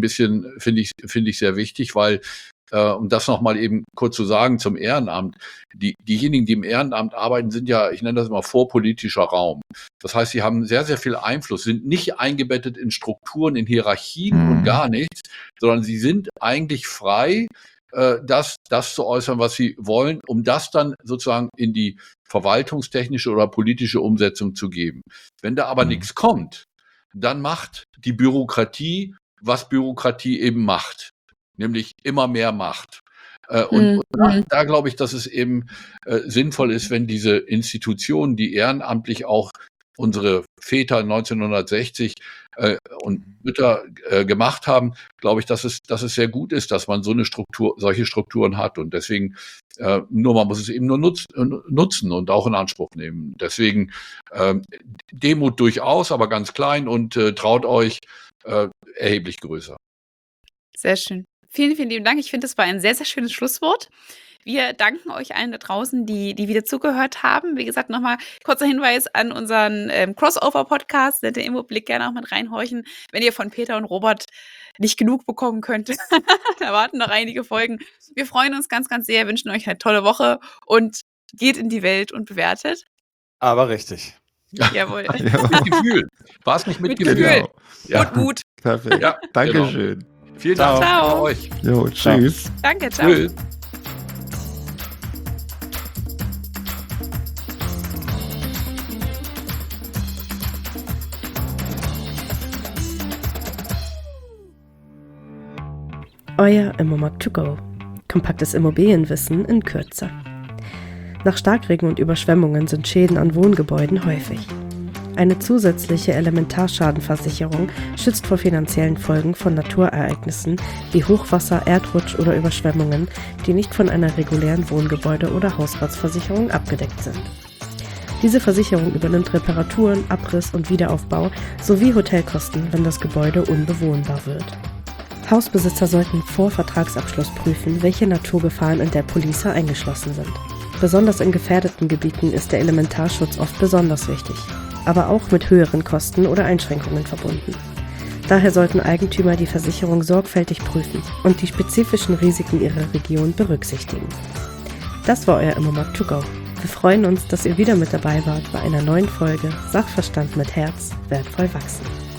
sehr wichtig, weil um das nochmal eben kurz zu sagen zum Ehrenamt. Diejenigen, die im Ehrenamt arbeiten, sind ja, ich nenne das immer vorpolitischer Raum. Das heißt, sie haben sehr, sehr viel Einfluss, sind nicht eingebettet in Strukturen, in Hierarchien und gar nichts, sondern sie sind eigentlich frei, das zu äußern, was sie wollen, um das dann sozusagen in die verwaltungstechnische oder politische Umsetzung zu geben. Wenn da aber nichts kommt, dann macht die Bürokratie, was Bürokratie eben macht. Nämlich immer mehr Macht. Und da glaube ich, dass es eben sinnvoll ist, wenn diese Institutionen, die ehrenamtlich auch unsere Väter 1960 und Mütter gemacht haben, glaube ich, dass es sehr gut ist, dass man solche Strukturen hat. Und deswegen, man muss es eben nur nutzen und auch in Anspruch nehmen. Deswegen Demut durchaus, aber ganz klein und traut euch erheblich größer. Sehr schön. Vielen, vielen lieben Dank. Ich finde, das war ein sehr, sehr schönes Schlusswort. Wir danken euch allen da draußen, die wieder zugehört haben. Wie gesagt, nochmal kurzer Hinweis an unseren Crossover-Podcast. Der Immoblick gerne auch mit reinhorchen, wenn ihr von Peter und Robert nicht genug bekommen könnt. Da warten noch einige Folgen. Wir freuen uns ganz, ganz sehr, wünschen euch eine tolle Woche und geht in die Welt und bewertet. Aber richtig. Jawohl. Ja, Mit Gefühl. War es nicht mit Mit Gefühl? Gefühl. genau. Ja. Und Mut. Perfekt. Ja, Dankeschön. Vielen Dank Ciao. für euch. Jo, tschüss. Danke, ciao. Tschüss. Euer Immomag to go. Kompaktes Immobilienwissen in Kürze. Nach Starkregen und Überschwemmungen sind Schäden an Wohngebäuden häufig. Eine zusätzliche Elementarschadenversicherung schützt vor finanziellen Folgen von Naturereignissen wie Hochwasser, Erdrutsch oder Überschwemmungen, die nicht von einer regulären Wohngebäude- oder Hausratsversicherung abgedeckt sind. Diese Versicherung übernimmt Reparaturen, Abriss und Wiederaufbau sowie Hotelkosten, wenn das Gebäude unbewohnbar wird. Hausbesitzer sollten vor Vertragsabschluss prüfen, welche Naturgefahren in der Police eingeschlossen sind. Besonders in gefährdeten Gebieten ist der Elementarschutz oft besonders wichtig, aber auch mit höheren Kosten oder Einschränkungen verbunden. Daher sollten Eigentümer die Versicherung sorgfältig prüfen und die spezifischen Risiken ihrer Region berücksichtigen. Das war euer Immomag to go. Wir freuen uns, dass ihr wieder mit dabei wart bei einer neuen Folge Sachverstand mit Herz, wertvoll wachsen.